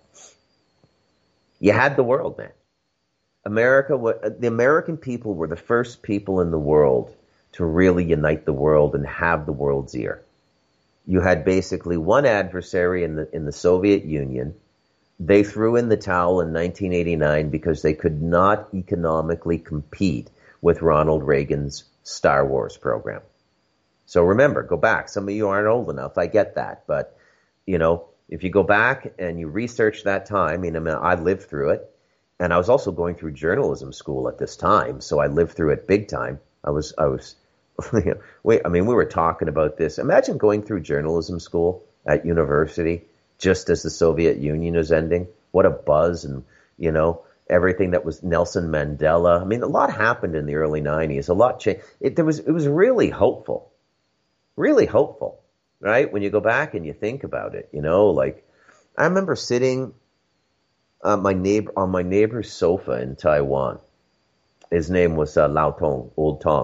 You had the world, man. America, the American people were the first people in the world to really unite the world and have the world's ear. You had basically one adversary in the in the Soviet Union. They threw in the towel in nineteen eighty-nine because they could not economically compete with Ronald Reagan's Star Wars program. So remember, go back. Some of you aren't old enough. I get that. But, you know, if you go back and you research that time, I mean, I lived through it. And I was also going through journalism school at this time. So I lived through it big time. I was, I was, wait, I mean, we were talking about this. Imagine going through journalism school at university just as the Soviet Union is ending. What a buzz, and, you know, everything that was Nelson Mandela. I mean, a lot happened in the early nineties. A lot changed. It, there was, it was really hopeful, really hopeful, right? When you go back and you think about it, you know, like I remember sitting uh, my neighbor on my neighbor's sofa in Taiwan. His name was uh, Lao Tong, Old Tong.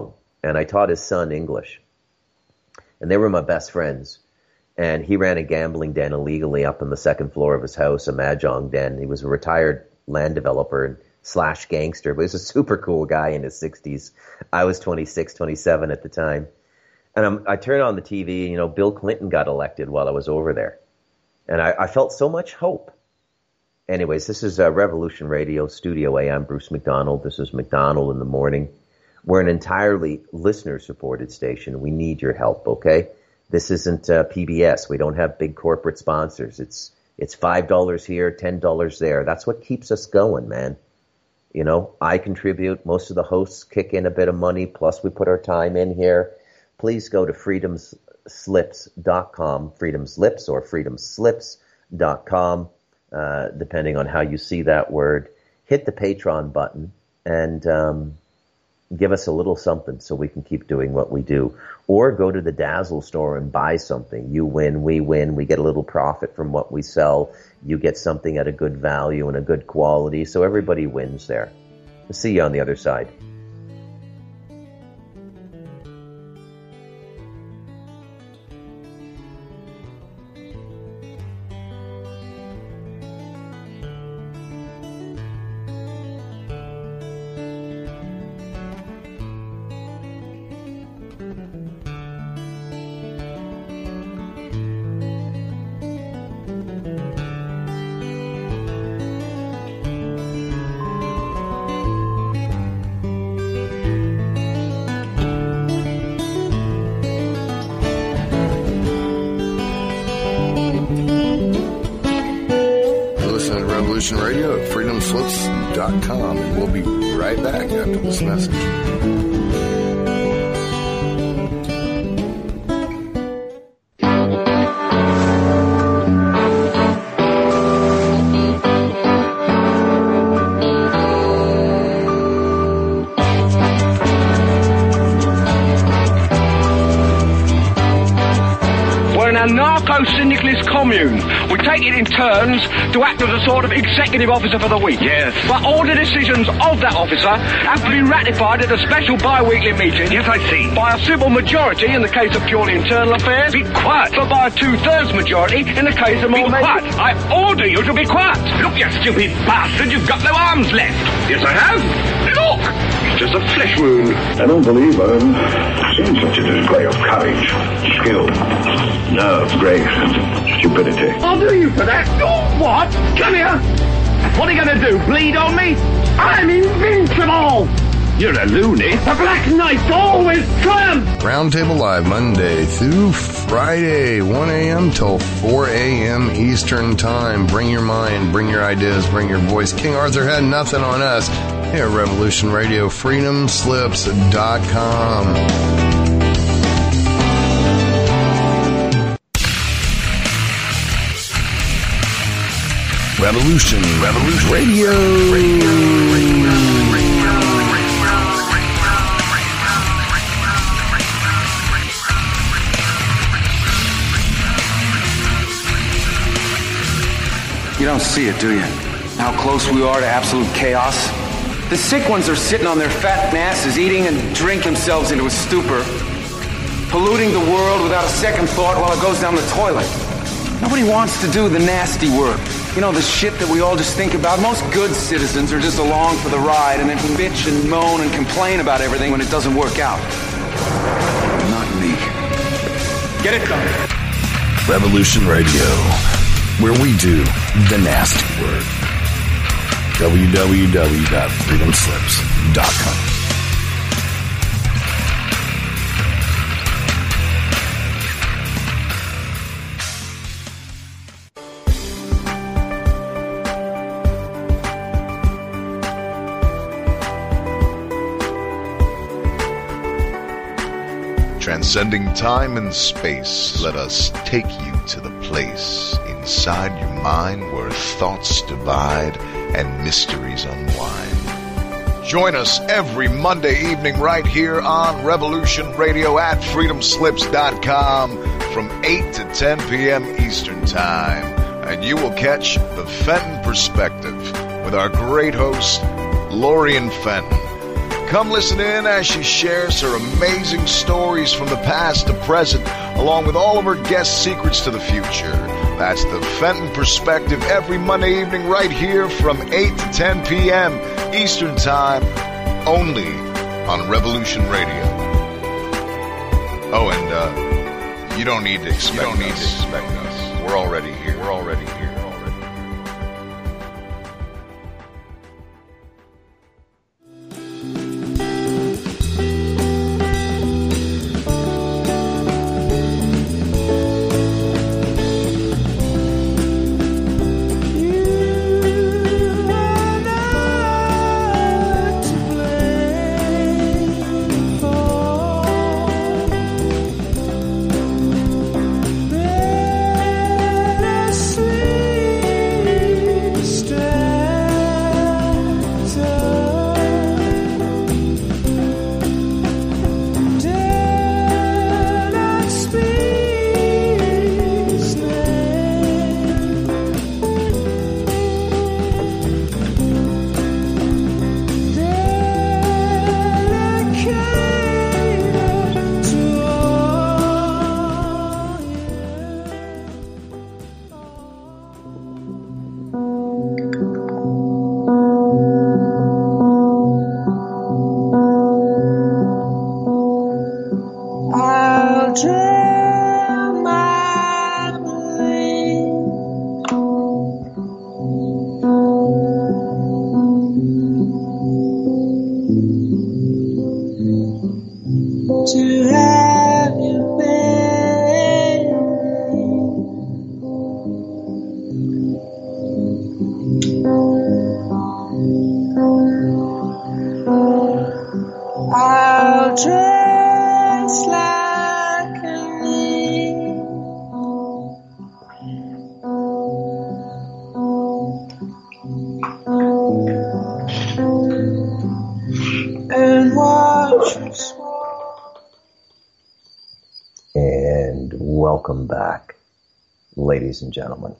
and I taught his son English. And they were my best friends. And he ran a gambling den illegally up on the second floor of his house, a mahjong den. He was a retired land developer and slash gangster, but he was a super cool guy in his sixties. I was twenty-six, twenty-seven at the time. And I'm, I turned on the T V, and, you know, Bill Clinton got elected while I was over there. And I, I felt so much hope. Anyways, this is uh, Revolution Radio, Studio A. I'm Bruce McDonald. This is McDonald in the Morning. We're an entirely listener-supported station. We need your help, okay? This isn't uh, P B S. We don't have big corporate sponsors. It's it's five dollars here, ten dollars there. That's what keeps us going, man. You know, I contribute. Most of the hosts kick in a bit of money, plus we put our time in here. Please go to freedom slips dot com, Freedom Slips or freedom slips dot com, uh, depending on how you see that word. Hit the Patreon button and um, give us a little something so we can keep doing what we do. Or go to the Dazzle store and buy something. You win, we win, we get a little profit from what we sell. You get something at a good value and a good quality, so everybody wins there. We'll see you on the other side. Radio at freedom slips dot com, and we'll be right back after this message. Anarcho-syndicalist commune. We take it in turns to act as a sort of executive officer for the week. Yes. But all the decisions of that officer have to be ratified at a special bi-weekly meeting. Yes, I see. By a simple majority in the case of purely internal affairs. Be quiet. But by a two-thirds majority in the case of more... Be quiet. I order you to be quiet. Look, you stupid bastard, you've got no arms left. Yes, I have. Look! It's just a flesh wound. I don't believe I've seen such a display of courage, skill, nerve, grace, and stupidity. I'll do you for that. Oh, what? Come here. What are you going to do, bleed on me? I'm invincible. You're a loony. The Black Knight always triumphs. Roundtable Live, Monday through Friday, one a.m. till four a.m. Eastern Time. Bring your mind, bring your ideas, bring your voice. King Arthur had nothing on us. Here at Revolution Radio, freedom slips dot com. Revolution, Revolution Radio. Radio, Radio, Radio. You don't see it, do you? How close we are to absolute chaos? The sick ones are sitting on their fat asses, eating and drink themselves into a stupor, polluting the world without a second thought while it goes down the toilet. Nobody wants to do the nasty work. You know, the shit that we all just think about. Most good citizens are just along for the ride and then bitch and moan and complain about everything when it doesn't work out. Not me. Get it done. Revolution Radio, where we do the nasty work. w w w dot freedom slips dot com. Transcending time and space, let us take you to the place inside your mind where thoughts divide and mysteries unwind. Join us every Monday evening right here on Revolution Radio at freedom slips dot com from eight to ten p.m. Eastern Time, and you will catch the Fenton Perspective with our great host, Lorian Fenton. Come listen in as she shares her amazing stories from the past to present, along with all of her guest secrets to the future. That's the Fenton Perspective every Monday evening right here from eight to ten p.m. Eastern Time, only on Revolution Radio. Oh, and uh, you don't need to expect, you don't need us. to expect us. We're already here. We're already here. Welcome back, ladies and gentlemen.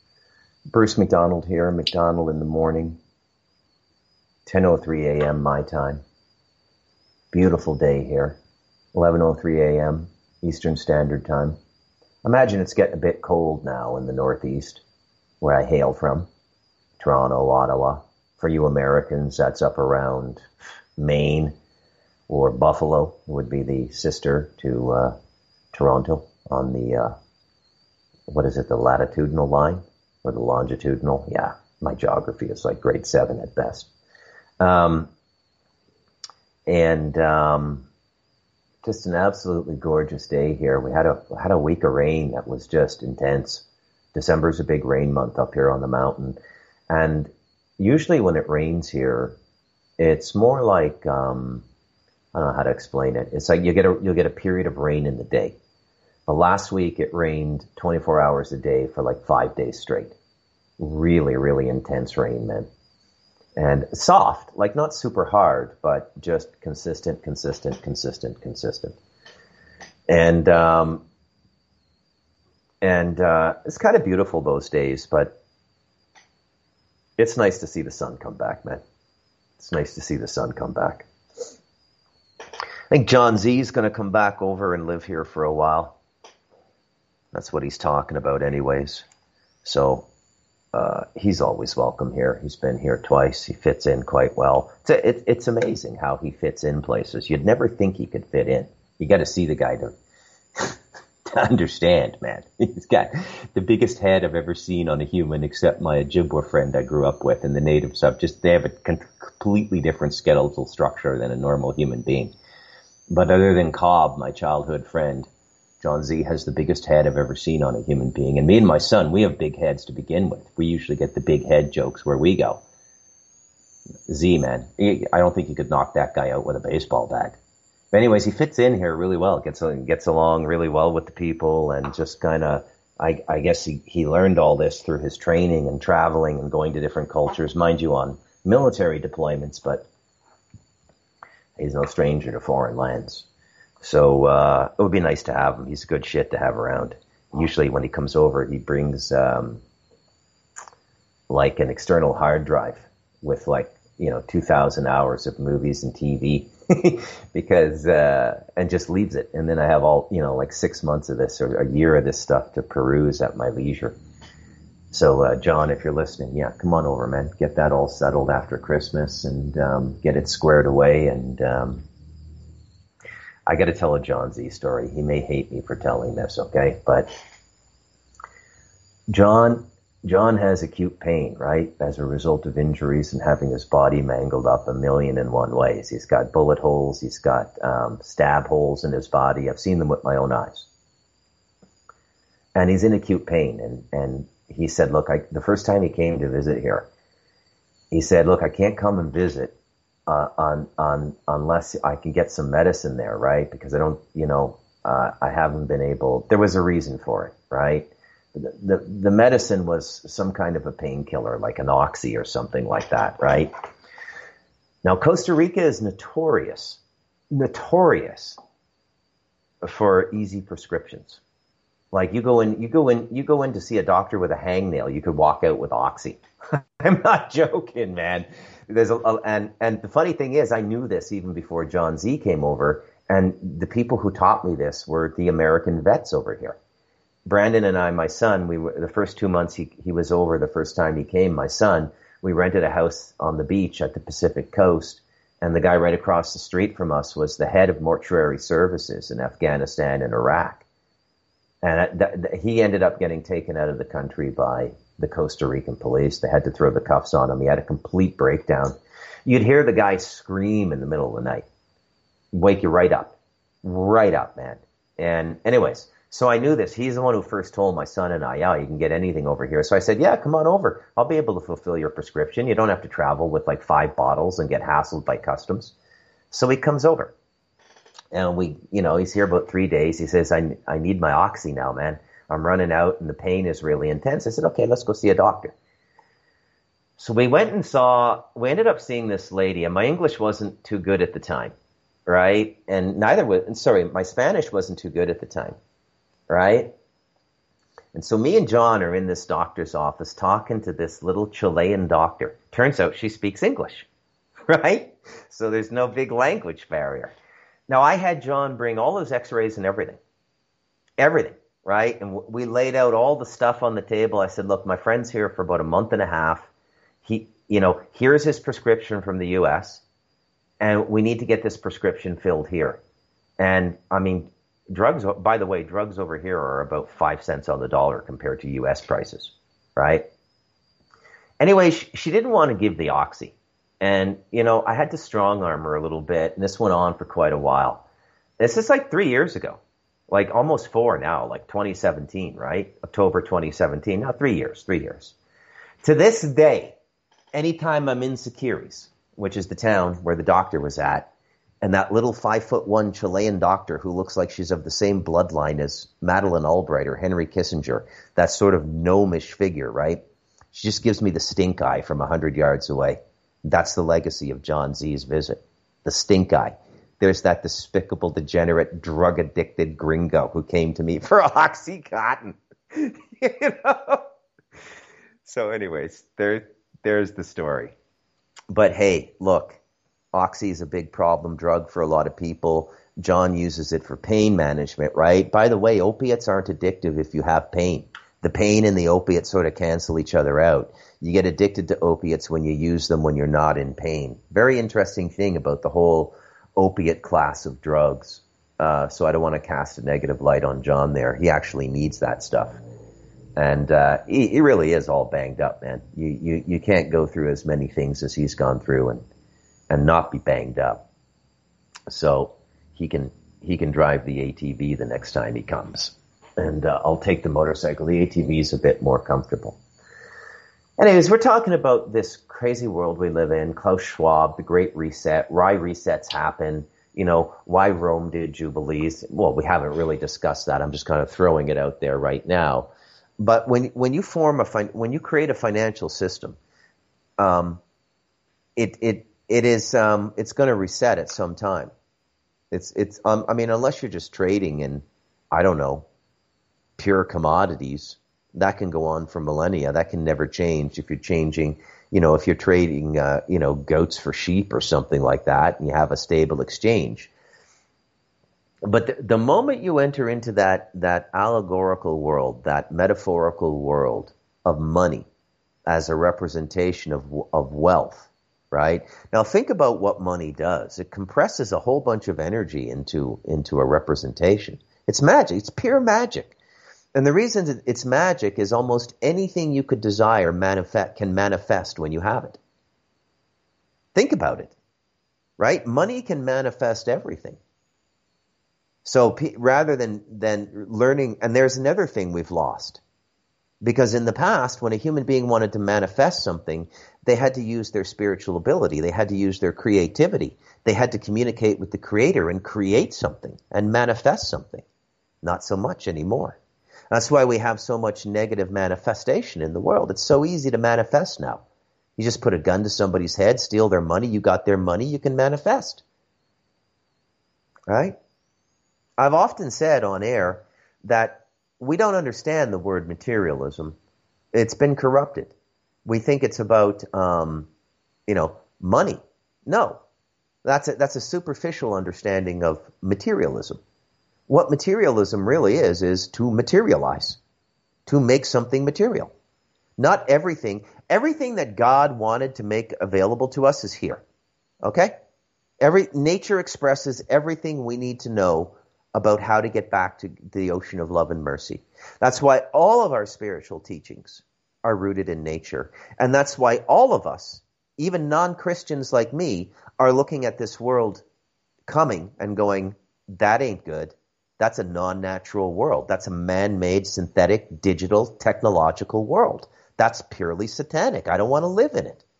Bruce McDonald here, McDonald in the morning, ten oh three a.m. my time. Beautiful day here, eleven oh three a.m. Eastern Standard Time. Imagine it's getting a bit cold now in the Northeast, where I hail from, Toronto, Ottawa. For you Americans, that's up around Maine, or Buffalo would be the sister to uh, Toronto. On the, uh, what is it, the latitudinal line? Or the longitudinal? Yeah, my geography is like grade seven at best. Um, and um, just an absolutely gorgeous day here. We had a had a week of rain that was just intense. December's a big rain month up here on the mountain. And usually when it rains here, it's more like, um, I don't know how to explain it. It's like you get a, you'll get a period of rain in the day. But last week it rained twenty-four hours a day for like five days straight. Really, really intense rain, man. And soft, like not super hard, but just consistent, consistent, consistent, consistent. And um, and uh, it's kind of beautiful those days, but it's nice to see the sun come back, man. It's nice to see the sun come back. I think John Z is going to come back over and live here for a while. That's what he's talking about anyways. So uh, he's always welcome here. He's been here twice. He fits in quite well. It's, a, it, it's amazing how he fits in places. You'd never think he could fit in. You got to see the guy to, to understand, man. He's got the biggest head I've ever seen on a human, except my Ojibwa friend I grew up with and the native stuff. Just they have a completely different skeletal structure than a normal human being. But other than Cobb, my childhood friend, John Z has the biggest head I've ever seen on a human being. And me and my son, we have big heads to begin with. We usually get the big head jokes where we go. Z, man, I don't think you could knock that guy out with a baseball bat. But anyways, he fits in here really well. Gets gets along really well with the people, and just kind of, I, I guess he, he learned all this through his training and traveling and going to different cultures, mind you, on military deployments, but he's no stranger to foreign lands. So uh, it would be nice to have him. He's good shit to have around. Usually when he comes over, he brings um, like an external hard drive with like you know, two thousand hours of movies and T V because, uh, and just leaves it. And then I have all, you know, like six months of this or a year of this stuff to peruse at my leisure. So, uh, John, if you're listening, yeah, come on over, man. Get that all settled after Christmas and, um, get it squared away. And, um, I got to tell a John Z story. He may hate me for telling this, okay? But John, John has acute pain, right, as a result of injuries and having his body mangled up a million and one ways. He's got bullet holes. He's got um, stab holes in his body. I've seen them with my own eyes. And he's in acute pain. And, and he said, look, I, the first time he came to visit here, he said, look, I can't come and visit uh, on on unless I can get some medicine there, right, because I don't, you know, uh, I haven't been able. There was a reason for it, right? The, the the medicine was some kind of a painkiller, like an oxy or something like that, right? Now, Costa Rica is notorious, notorious for easy prescriptions. Like you go in, you go in, you go in to see a doctor with a hangnail, you could walk out with oxy. I'm not joking, man. There's a, a and and the funny thing is, I knew this even before John Z came over, and the people who taught me this were the American vets over here. Brandon and I, my son, we were the first two months he he was over. The first time he came, my son, we rented a house on the beach at the Pacific Coast, and the guy right across the street from us was the head of mortuary services in Afghanistan and Iraq. And th- th- he ended up getting taken out of the country by the Costa Rican police. They had to throw the cuffs on him. He had a complete breakdown. You'd hear the guy scream in the middle of the night, wake you right up, right up, man. And anyways. So I knew this. He's the one who first told my son and I, yeah, you can get anything over here. So I said, yeah, come on over. I'll be able to fulfill your prescription. You don't have to travel with like five bottles and get hassled by customs. So he comes over. And we, you know, he's here about three days. He says, I, I need my oxy now, man. I'm running out and the pain is really intense. I said, okay, let's go see a doctor. So we went and saw, we ended up seeing this lady, and my English wasn't too good at the time, right? And neither was, sorry, my Spanish wasn't too good at the time. Right? And so me and John are in this doctor's office talking to this little Chilean doctor. Turns out she speaks English, right? So there's no big language barrier. Now, I had John bring all his x-rays and everything. Everything, right? And w- we laid out all the stuff on the table. I said, look, my friend's here for about a month and a half. He, you know, here's his prescription from the U S, and we need to get this prescription filled here. And, I mean, drugs, by the way, drugs over here are about five cents on the dollar compared to U S prices, right? Anyway, she, she didn't want to give the oxy. And, you know, I had to strong arm her a little bit, and this went on for quite a while. This is like three years ago, like almost four now, like twenty seventeen, right? October twenty seventeen, now three years, three years. To this day, anytime I'm in Siquirres, which is the town where the doctor was at, and that little five foot one Chilean doctor who looks like she's of the same bloodline as Madeleine Albright or Henry Kissinger, that sort of gnomish figure, right? She just gives me the stink eye from a hundred yards away. That's the legacy of John Z's visit. The stink eye. There's that despicable, degenerate, drug-addicted gringo who came to me for Oxycontin. You know? So anyways, there, there's the story. But hey, look. Oxy is a big problem drug for a lot of people. John uses it for pain management, right? By the way, opiates aren't addictive if you have pain. The pain and the opiates sort of cancel each other out. You get addicted to opiates when you use them when you're not in pain. Very interesting thing about the whole opiate class of drugs. Uh, so I don't want to cast a negative light on John there. He actually needs that stuff. And uh, he, he really is all banged up, man. You, you, you can't go through as many things as he's gone through and and not be banged up. So he can he can drive the A T V the next time he comes. And uh, I'll take the motorcycle. The A T V is a bit more comfortable. Anyways, we're talking about this crazy world we live in, Klaus Schwab, the Great Reset, why resets happen, you know, why Rome did Jubilees. Well, we haven't really discussed that. I'm just kind of throwing it out there right now. But when when you form a fin- when you create a financial system, um, it it it is um, it's going to reset at some time. It's it's um, I mean, unless you're just trading in, I don't know, pure commodities That can go on for millennia. That can never change if you're changing, you know, if you're trading, uh, you know, goats for sheep or something like that, and you have a stable exchange. But the, the moment you enter into that, that allegorical world, that metaphorical world of money as a representation of, of wealth, right? Now think about what money does. It compresses a whole bunch of energy into, into a representation. It's magic. It's pure magic. And the reason it's magic is almost anything you could desire manifest, can manifest when you have it. Think about it, right? Money can manifest everything. So p- rather than, than learning, and there's another thing we've lost. Because in the past, when a human being wanted to manifest something, they had to use their spiritual ability. They had to use their creativity. They had to communicate with the Creator and create something and manifest something. Not so much anymore. That's why we have so much negative manifestation in the world. It's so easy to manifest now. You just put a gun to somebody's head, steal their money, you got their money, you can manifest. Right? I've often said on air that we don't understand the word materialism. It's been corrupted. We think it's about, um, you know, money. No, that's a, that's a superficial understanding of materialism. What materialism really is, is to materialize, to make something material. Not everything. Everything that God wanted to make available to us is here. Okay? Every nature expresses everything we need to know about how to get back to the ocean of love and mercy. That's why all of our spiritual teachings are rooted in nature. And that's why all of us, even non-Christians like me, are looking at this world coming and going, that ain't good. That's a non-natural world. That's a man-made, synthetic, digital, technological world. That's purely satanic. I don't want to live in it.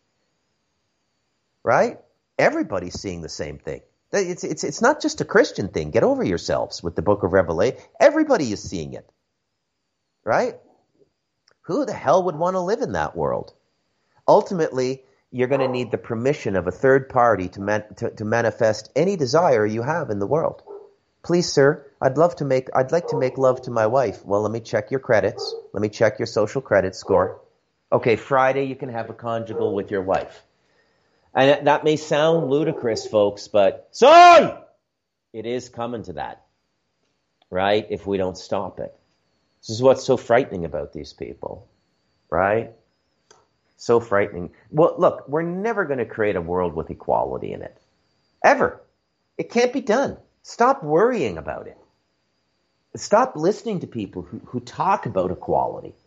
Right? Everybody's seeing the same thing. It's, it's, it's not just a Christian thing. Get over yourselves with the book of Revelation. Everybody is seeing it. Right? Who the hell would want to live in that world? Ultimately, you're going to need the permission of a third party to, man, to, to manifest any desire you have in the world. Please, sir, I'd love to make, I'd like to make love to my wife. Well, let me check your credits. Let me check your social credit score. Okay, Friday you can have a conjugal with your wife. And that may sound ludicrous, folks, but son, it is coming to that, right? If we don't stop it. This is what's so frightening about these people, right? So frightening. Well, look, we're never going to create a world with equality in it. Ever. It can't be done. Stop worrying about it. Stop listening to people who, who talk about equality.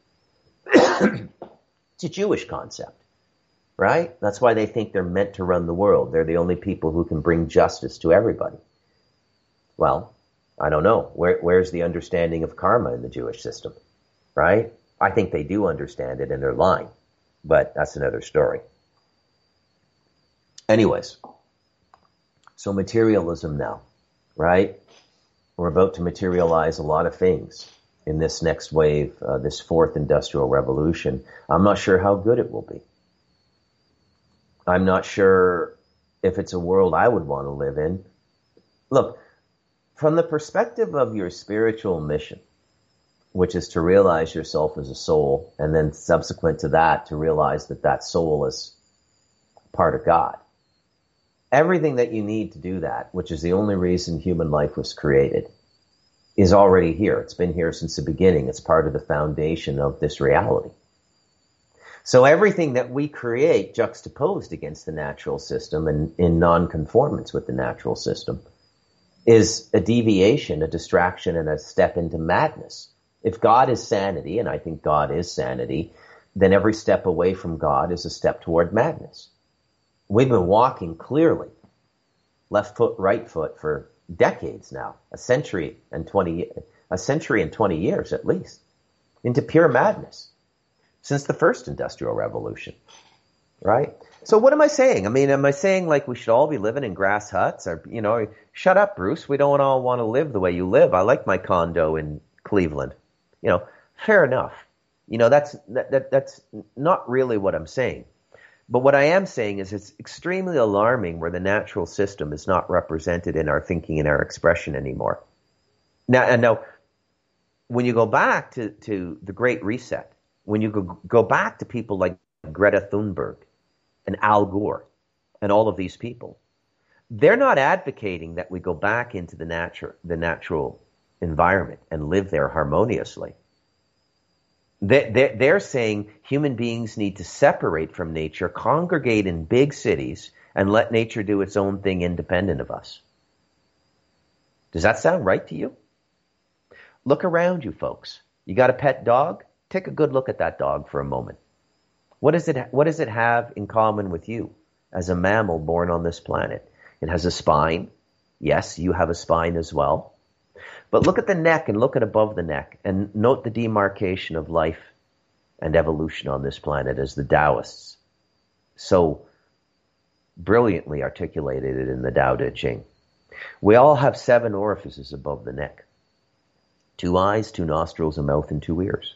It's a Jewish concept, right? That's why they think they're meant to run the world. They're the only people who can bring justice to everybody. Well, I don't know. Where, where's the understanding of karma in the Jewish system, right? I think they do understand it and they're lying, but that's another story. Anyways, so materialism now, right? We're about to materialize a lot of things in this next wave, uh, this fourth industrial revolution. I'm not sure how good it will be. I'm not sure if it's a world I would want to live in. Look, from the perspective of your spiritual mission, which is to realize yourself as a soul, and then subsequent to that, to realize that that soul is part of God. Everything that you need to do that, which is the only reason human life was created, is already here. It's been here since the beginning. It's part of the foundation of this reality. So everything that we create juxtaposed against the natural system and in non-conformance with the natural system is a deviation, a distraction, and a step into madness. If God is sanity, and I think God is sanity, then every step away from God is a step toward madness. We've been walking clearly, left foot, right foot, for decades now, a century and twenty, a century and twenty years at least, into pure madness since the first industrial revolution, right? So what am I saying? I mean, am I saying like we should all be living in grass huts, or, you know, shut up, Bruce, we don't all want to live the way you live. I like my condo in Cleveland. You know, fair enough. You know, that's that, that that's not really what I'm saying. But what I am saying is it's extremely alarming where the natural system is not represented in our thinking and our expression anymore. Now, and now, when you go back to, to the Great Reset, when you go, go back to people like Greta Thunberg and Al Gore and all of these people, they're not advocating that we go back into the natural, the natural environment and live there harmoniously. They, they're, they're saying human beings need to separate from nature, congregate in big cities, and let nature do its own thing independent of us. Does that sound right to you? Look around you, folks. You got a pet dog? Take a good look at that dog for a moment. What does it, what does it have in common with you as a mammal born on this planet? It has a spine. Yes, you have a spine as well. But look at the neck and look at above the neck and note the demarcation of life and evolution on this planet as the Taoists so brilliantly articulated it in the Tao Te Ching. We all have seven orifices above the neck. Two eyes, two nostrils, a mouth, and two ears.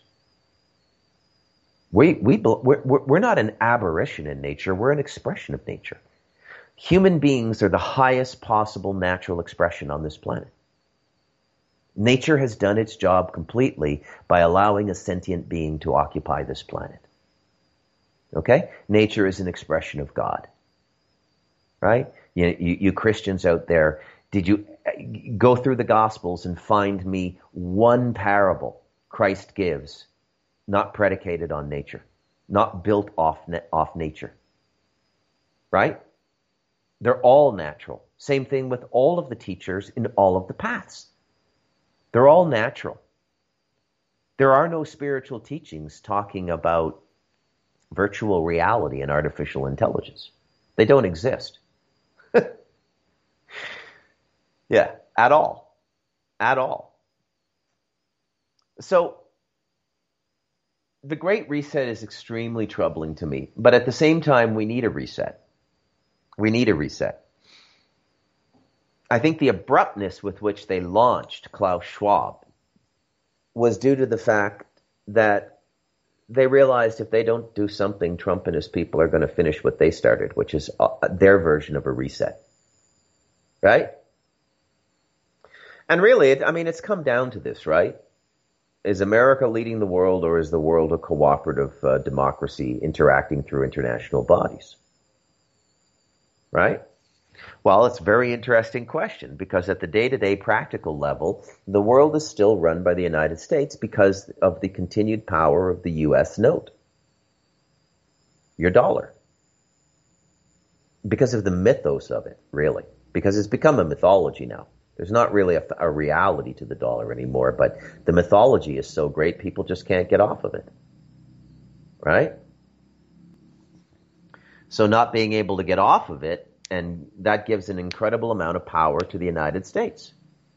We, we, we're, we're not an aberration in nature. We're an expression of nature. Human beings are the highest possible natural expression on this planet. Nature has done its job completely by allowing a sentient being to occupy this planet. Okay? Nature is an expression of God. Right? You, you, you Christians out there, did you go through the Gospels and find me one parable Christ gives not predicated on nature, not built off, off nature? Right? They're all natural. Same thing with all of the teachers in all of the paths. They're all natural. There are no spiritual teachings talking about virtual reality and artificial intelligence. They don't exist. Yeah, at all. At all. So, the Great Reset is extremely troubling to me, but at the same time, we need a reset. We need a reset. I think the abruptness with which they launched Klaus Schwab was due to the fact that they realized if they don't do something, Trump and his people are going to finish what they started, which is their version of a reset. Right? And really, it, I mean, it's come down to this, right? Is America leading the world, or is the world a cooperative uh, democracy interacting through international bodies? Right? Well, it's a very interesting question, because at the day-to-day practical level, the world is still run by the United States because of the continued power of the U S note, your dollar. Because of the mythos of it, really. Because it's become a mythology now. There's not really a, a reality to the dollar anymore, but the mythology is so great, people just can't get off of it. Right? So not being able to get off of it, and that gives an incredible amount of power to the United States.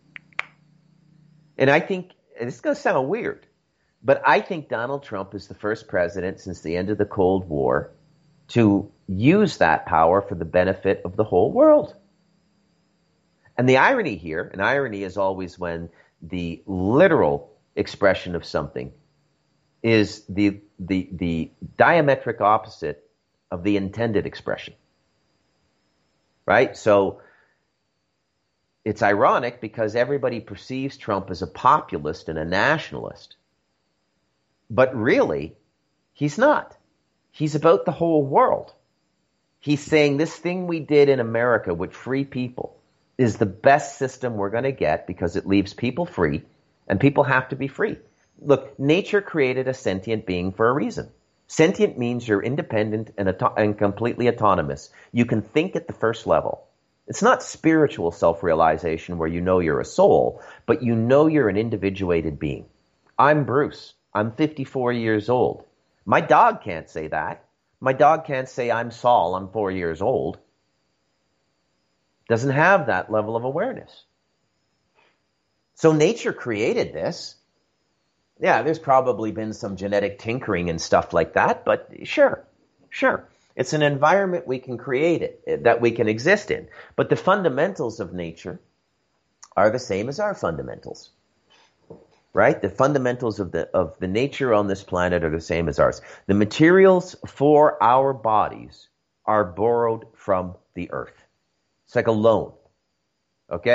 And I think, and this is going to sound weird, but I think Donald Trump is the first president since the end of the Cold War to use that power for the benefit of the whole world. And the irony here, and irony is always when the literal expression of something is the, the, the diametric opposite of the intended expression. Right? So it's ironic because everybody perceives Trump as a populist and a nationalist. But really, he's not. He's about the whole world. He's saying this thing we did in America with free people is the best system we're going to get because it leaves people free, and people have to be free. Look, nature created a sentient being for a reason. Sentient means you're independent and, auto- and completely autonomous. You can think at the first level. It's not spiritual self-realization where you know you're a soul, but you know you're an individuated being. I'm Bruce. I'm fifty-four years old. My dog can't say that. My dog can't say I'm Saul. I'm four years old. Doesn't have that level of awareness. So nature created this. Yeah, there's probably been some genetic tinkering and stuff like that, but sure, sure. It's an environment we can create it, that we can exist in. But the fundamentals of nature are the same as our fundamentals. Right? The fundamentals of the of the nature on this planet are the same as ours. The materials for our bodies are borrowed from the earth. It's like a loan. Okay?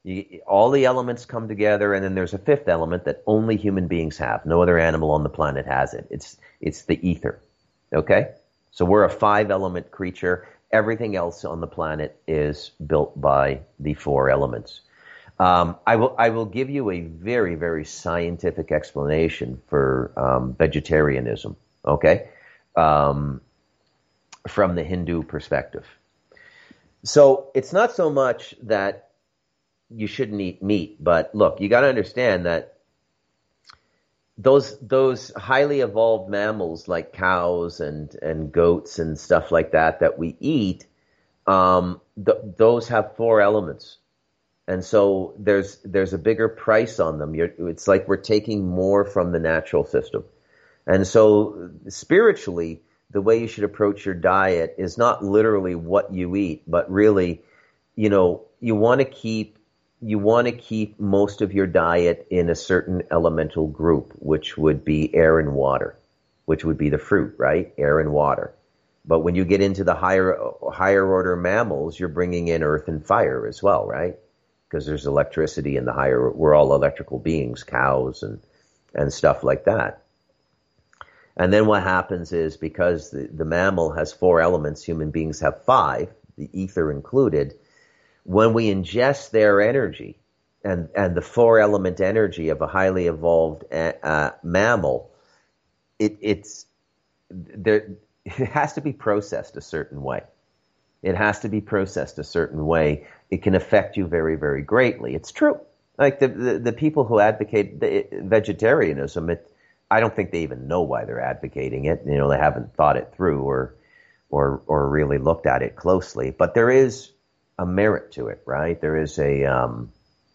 You, all the elements come together, and then there's a fifth element that only human beings have. No other animal on the planet has it. It's it's the ether. Okay? So we're a five-element creature. Everything else on the planet is built by the four elements. Um, I will I will give you a very, very scientific explanation for um, vegetarianism, okay, um, from the Hindu perspective. So it's not so much that you shouldn't eat meat, but look, you got to understand that those those highly evolved mammals like cows and, and goats and stuff like that that we eat, um, th- those have four elements. And so there's there's a bigger price on them. You're, it's like we're taking more from the natural system. And so spiritually, the way you should approach your diet is not literally what you eat, but really, you know, you want to keep you want to keep most of your diet in a certain elemental group, which would be air and water, which would be the fruit, right? Air and water. But when you get into the higher higher order mammals, you're bringing in earth and fire as well, right? Because there's electricity in the higher, we're all electrical beings, cows and and stuff like that. And then what happens is, because the, the mammal has four elements, human beings have five, the ether included, when we ingest their energy and, and the four element energy of a highly evolved uh, mammal, it, it's, there, it has to be processed a certain way. It has to be processed a certain way. It can affect you very, very greatly. It's true. Like the the, the people who advocate the, vegetarianism, it, I don't think they even know why they're advocating it. You know, they haven't thought it through or or or really looked at it closely. But there is a merit to it, right? There is a um,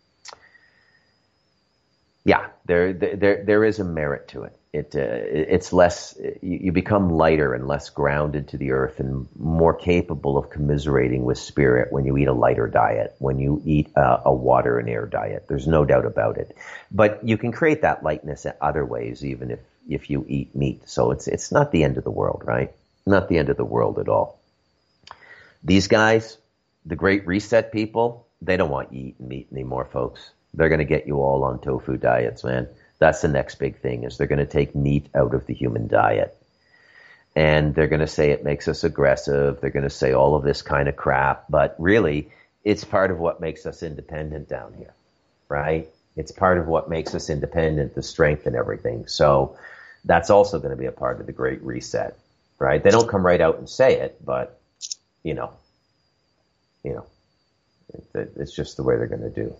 yeah, there there there is a merit to it. It uh, it's less, you, you become lighter and less grounded to the earth and more capable of commiserating with spirit when you eat a lighter diet, when you eat a, a water and air diet. There's no doubt about it. But you can create that lightness in other ways, even if, if you eat meat. So it's it's not the end of the world, right? Not the end of the world at all. These guys, the Great Reset people, they don't want you eating meat anymore, folks. They're going to get you all on tofu diets, man. That's the next big thing, is they're going to take meat out of the human diet. And they're going to say it makes us aggressive. They're going to say all of this kind of crap. But really, it's part of what makes us independent down here, right? It's part of what makes us independent, the strength and everything. So that's also going to be a part of the Great Reset, right? They don't come right out and say it, but, you know, you know, it, it's just the way they're going to do.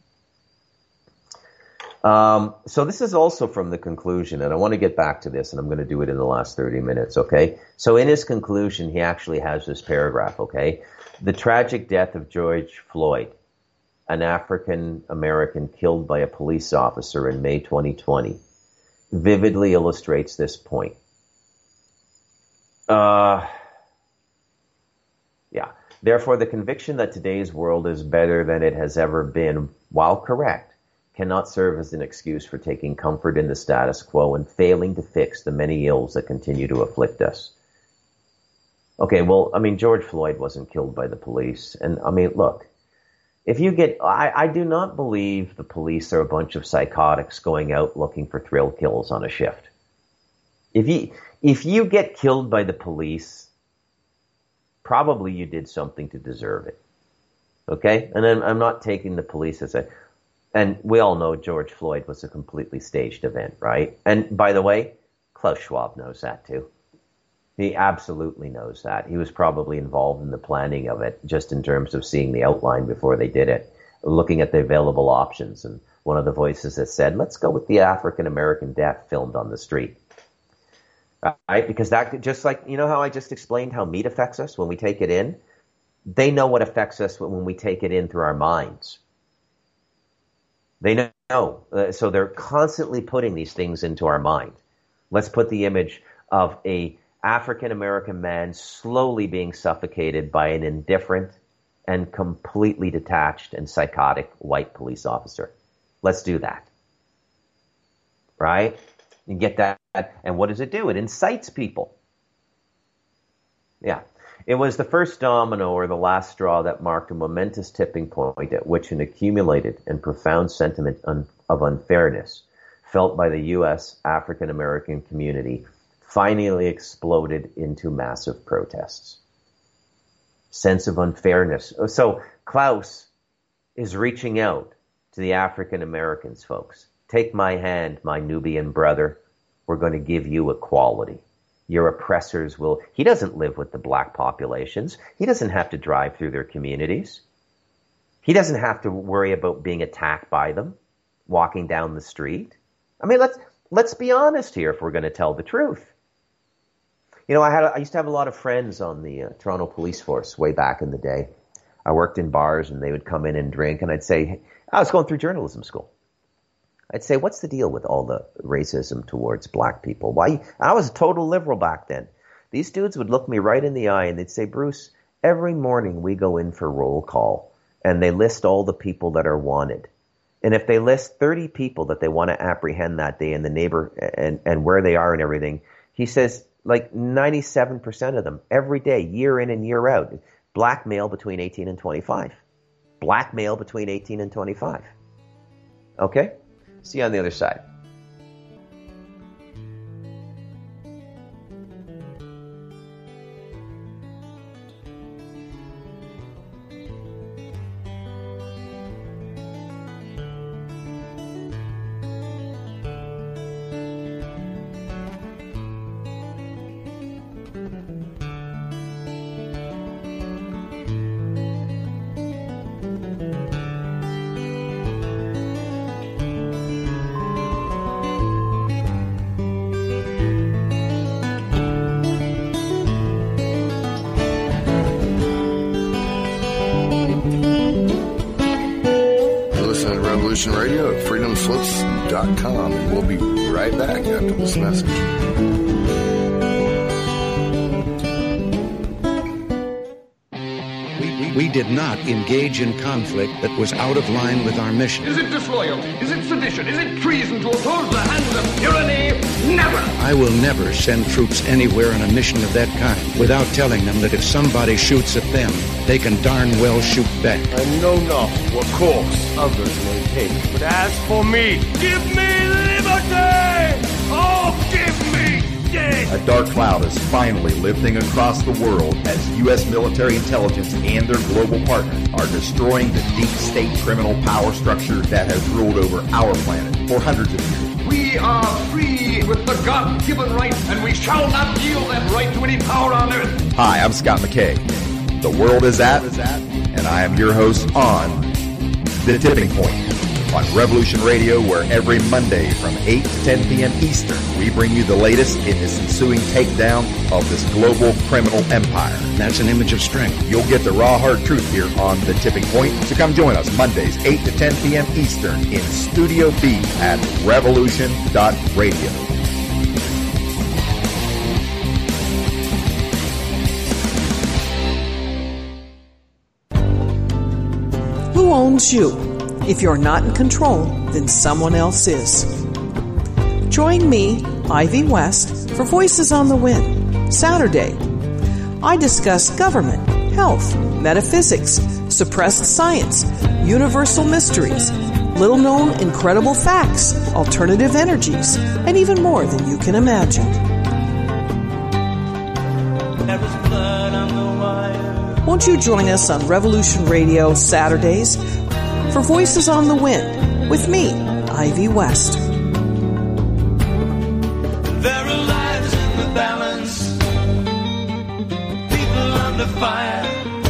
Um, so this is also from the conclusion, and I want to get back to this, and I'm going to do it in the last thirty minutes, okay? So in his conclusion, he actually has this paragraph, okay? The tragic death of George Floyd, an African-American killed by a police officer in May twenty twenty, vividly illustrates this point. Uh, yeah. Therefore, the conviction that today's world is better than it has ever been, while correct, cannot serve as an excuse for taking comfort in the status quo and failing to fix the many ills that continue to afflict us. Okay, well, I mean, George Floyd wasn't killed by the police. And, I mean, look, if you get... I, I do not believe the police are a bunch of psychotics going out looking for thrill kills on a shift. If you, if you get killed by the police, probably you did something to deserve it. Okay? And I'm, I'm not taking the police as a... And we all know George Floyd was a completely staged event, right? And by the way, Klaus Schwab knows that too. He absolutely knows that. He was probably involved in the planning of it, just in terms of seeing the outline before they did it, looking at the available options. And one of the voices that said, let's go with the African-American death filmed on the street. Right? Because that, just like, you know how I just explained how meat affects us when we take it in? They know what affects us when we take it in through our minds. They know. Uh, so they're constantly putting these things into our mind. Let's put the image of a African-American man slowly being suffocated by an indifferent and completely detached and psychotic white police officer. Let's do that. Right? You get that. And what does it do? It incites people. Yeah. It was the first domino or the last straw that marked a momentous tipping point at which an accumulated and profound sentiment un- of unfairness felt by the U S African American community finally exploded into massive protests. Sense of unfairness. So Klaus is reaching out to the African Americans, folks. Take my hand, my Nubian brother. We're going to give you equality. Your oppressors will... He doesn't live with the black populations. He doesn't have to drive through their communities. He doesn't have to worry about being attacked by them, walking down the street. I mean, let's let's be honest here if we're going to tell the truth. You know, I had a, I used to have a lot of friends on the uh, Toronto Police Force way back in the day. I worked in bars and they would come in and drink, and I'd say, I was going through journalism school. I'd say, what's the deal with all the racism towards black people? Why? I was a total liberal back then. These dudes would look me right in the eye and they'd say, Bruce, every morning we go in for roll call and they list all the people that are wanted. And if they list thirty people that they want to apprehend that day in the neighbor and, and where they are and everything, he says like ninety-seven percent of them every day, year in and year out, black male between eighteen and twenty-five. Black male between eighteen and twenty-five. Okay? See you on the other side. Radio at freedom slips dot com, and we'll be right back after this message. We did not engage in conflict that was out of line with our mission. Is it disloyalty? Is it sedition? Is it treason to oppose the hands of tyranny? Never! I will never send troops anywhere on a mission of that kind without telling them that if somebody shoots at them, they can darn well shoot back. I know not what course others may take, but as for me, give me liberty! Oh, give me death! A dark cloud is finally lifting across the world as U S military intelligence and their global partners are destroying the deep state criminal power structure that has ruled over our planet for hundreds of years. We are free with the God-given right, and we shall not yield that right to any power on earth. Hi, I'm Scott McKay. The world is at, and I am your host on The Tipping Point on Revolution Radio, where every Monday from eight to ten p.m. Eastern, we bring you the latest in this ensuing takedown of this global criminal empire. That's an image of strength. You'll get the raw, hard truth here on The Tipping Point, so come join us Mondays, eight to ten p.m. Eastern in Studio B at revolution dot radio. Who owns you? If you're not in control, then someone else is. Join me, Ivy West, for Voices on the Wind, Saturday. I discuss government, health, metaphysics, suppressed science, universal mysteries, little-known incredible facts, alternative energies, and even more than you can imagine. Won't you join us on Revolution Radio Saturdays for Voices on the Wind with me, Ivy West. There are lives in the balance, people under fire,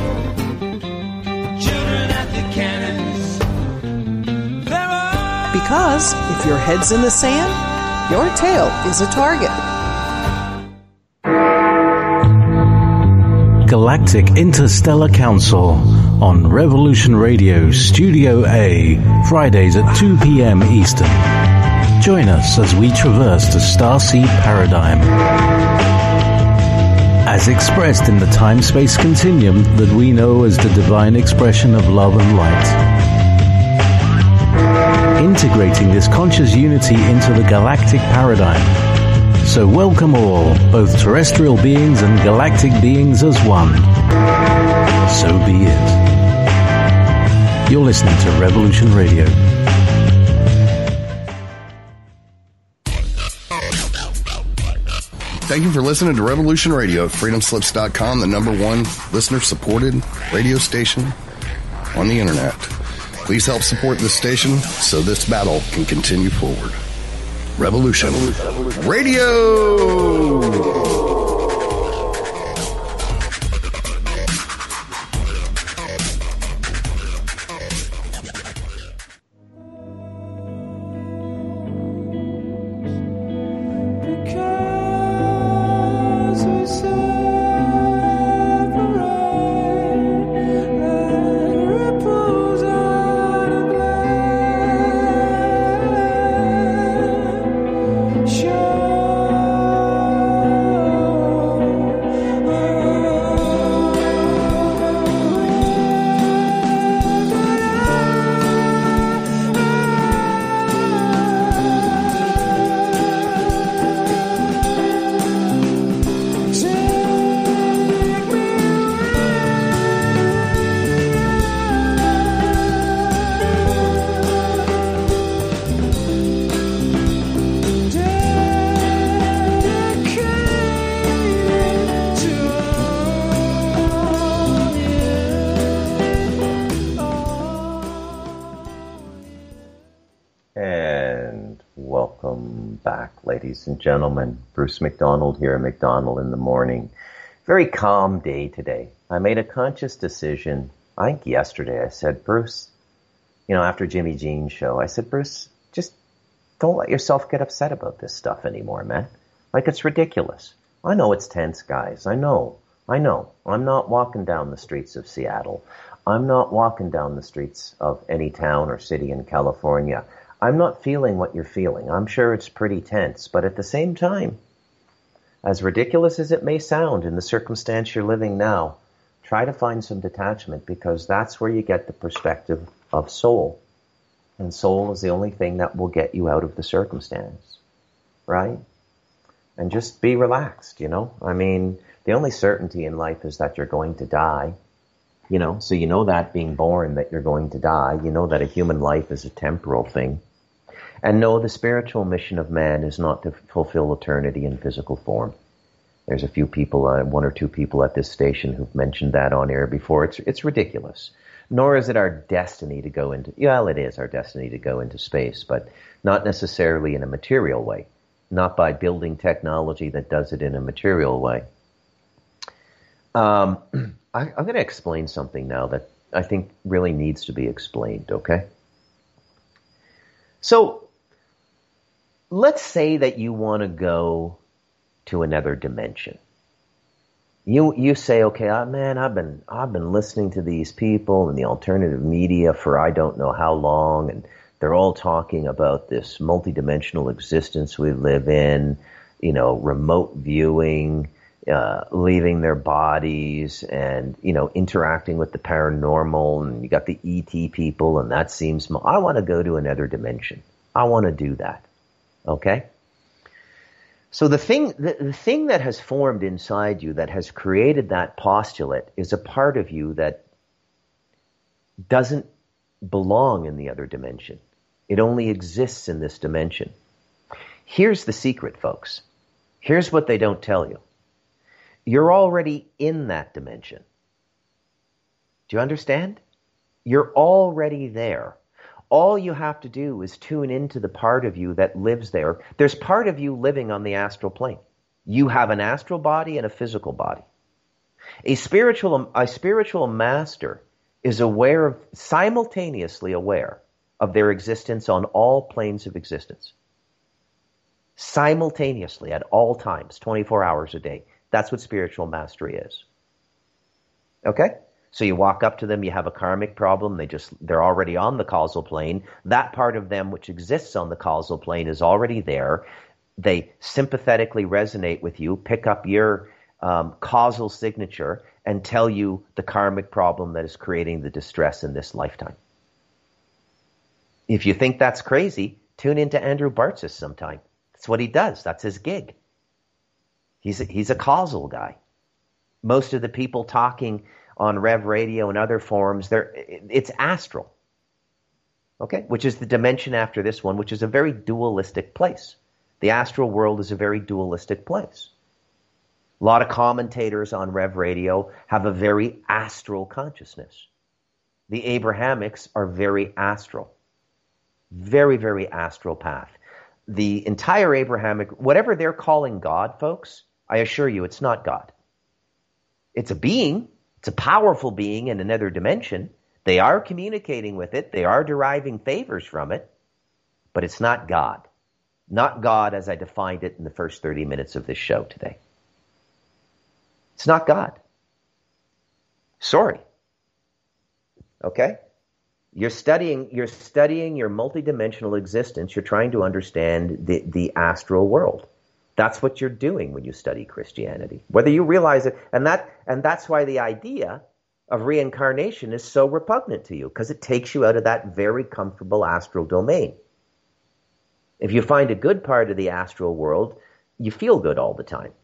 children at the cannons. There are... Because if your head's in the sand, your tail is a target. Galactic Interstellar Council on Revolution Radio Studio A, Fridays at two p.m. Eastern. Join us as we traverse the starseed paradigm, as expressed in the time-space continuum that we know as the divine expression of love and light. Integrating this conscious unity into the galactic paradigm, So welcome all, both terrestrial beings and galactic beings as one. So be it. You're listening to Revolution Radio. Thank you for listening to Revolution Radio at freedom slips dot com, the number one listener-supported radio station on the internet. Please help support this station so this battle can continue forward. Revolution Radio! Ladies and gentlemen, Bruce McDonald here, McDonald in the Morning. Very calm day today. I made a conscious decision, I think yesterday, I said, Bruce, you know, after Jimmy Jean's show, I said, Bruce, just don't let yourself get upset about this stuff anymore, man. Like, it's ridiculous. I know it's tense, guys. I know. I know. I'm not walking down the streets of Seattle. I'm not walking down the streets of any town or city in California. I'm not feeling what you're feeling. I'm sure it's pretty tense, but at the same time, as ridiculous as it may sound in the circumstance you're living now, try to find some detachment, because that's where you get the perspective of soul. And soul is the only thing that will get you out of the circumstance, right? And just be relaxed, you know? I mean, the only certainty in life is that you're going to die, you know? So you know that being born, that you're going to die. You know that a human life is a temporal thing. And no, the spiritual mission of man is not to fulfill eternity in physical form. There's a few people, uh, one or two people at this station who've mentioned that on air before. It's it's ridiculous. Nor is it our destiny to go into, well, it is our destiny to go into space, but not necessarily in a material way. Not by building technology that does it in a material way. Um, I, I'm going to explain something now that I think really needs to be explained, okay? So, let's say that you want to go to another dimension. You you say, okay, oh, man, I've been I've been listening to these people in the alternative media for I don't know how long, and they're all talking about this multidimensional existence we live in, you know, remote viewing, uh, leaving their bodies, and you know, interacting with the paranormal, and you got the E T people, and that seems. I want to go to another dimension. I want to do that. Okay? So the thing, the, the thing that has formed inside you that has created that postulate is a part of you that doesn't belong in the other dimension. It only exists in this dimension. Here's the secret, folks. Here's what they don't tell you. You're already in that dimension. Do you understand? You're already there. All you have to do is tune into the part of you that lives there. There's part of you living on the astral plane. You have an astral body and a physical body. A spiritual, a spiritual master is aware of, simultaneously aware of their existence on all planes of existence. Simultaneously, at all times, twenty-four hours a day. That's what spiritual mastery is. Okay? So you walk up to them, you have a karmic problem, they just, they're already on the causal plane. That part of them which exists on the causal plane is already there. They sympathetically resonate with you, pick up your um, causal signature, and tell you the karmic problem that is creating the distress in this lifetime. If you think that's crazy, tune into Andrew Bartzis sometime. That's what he does. That's his gig. He's a, he's a causal guy. Most of the people talking on Rev Radio and other forums, they're, it's astral. Okay? Which is the dimension after this one, which is a very dualistic place. The astral world is a very dualistic place. A lot of commentators on Rev Radio have a very astral consciousness. The Abrahamics are very astral. Very, very astral path. The entire Abrahamic, whatever they're calling God, folks, I assure you it's not God. It's a being. It's a powerful being in another dimension. They are communicating with it. They are deriving favors from it. But it's not God. Not God as I defined it in the first thirty minutes of this show today. It's not God. Sorry. Okay? You're studying, you're studying your multidimensional existence. You're trying to understand the, the astral world. That's what you're doing when you study Christianity. Whether you realize it, and that and that's why the idea of reincarnation is so repugnant to you, because it takes you out of that very comfortable astral domain. If you find a good part of the astral world, you feel good all the time.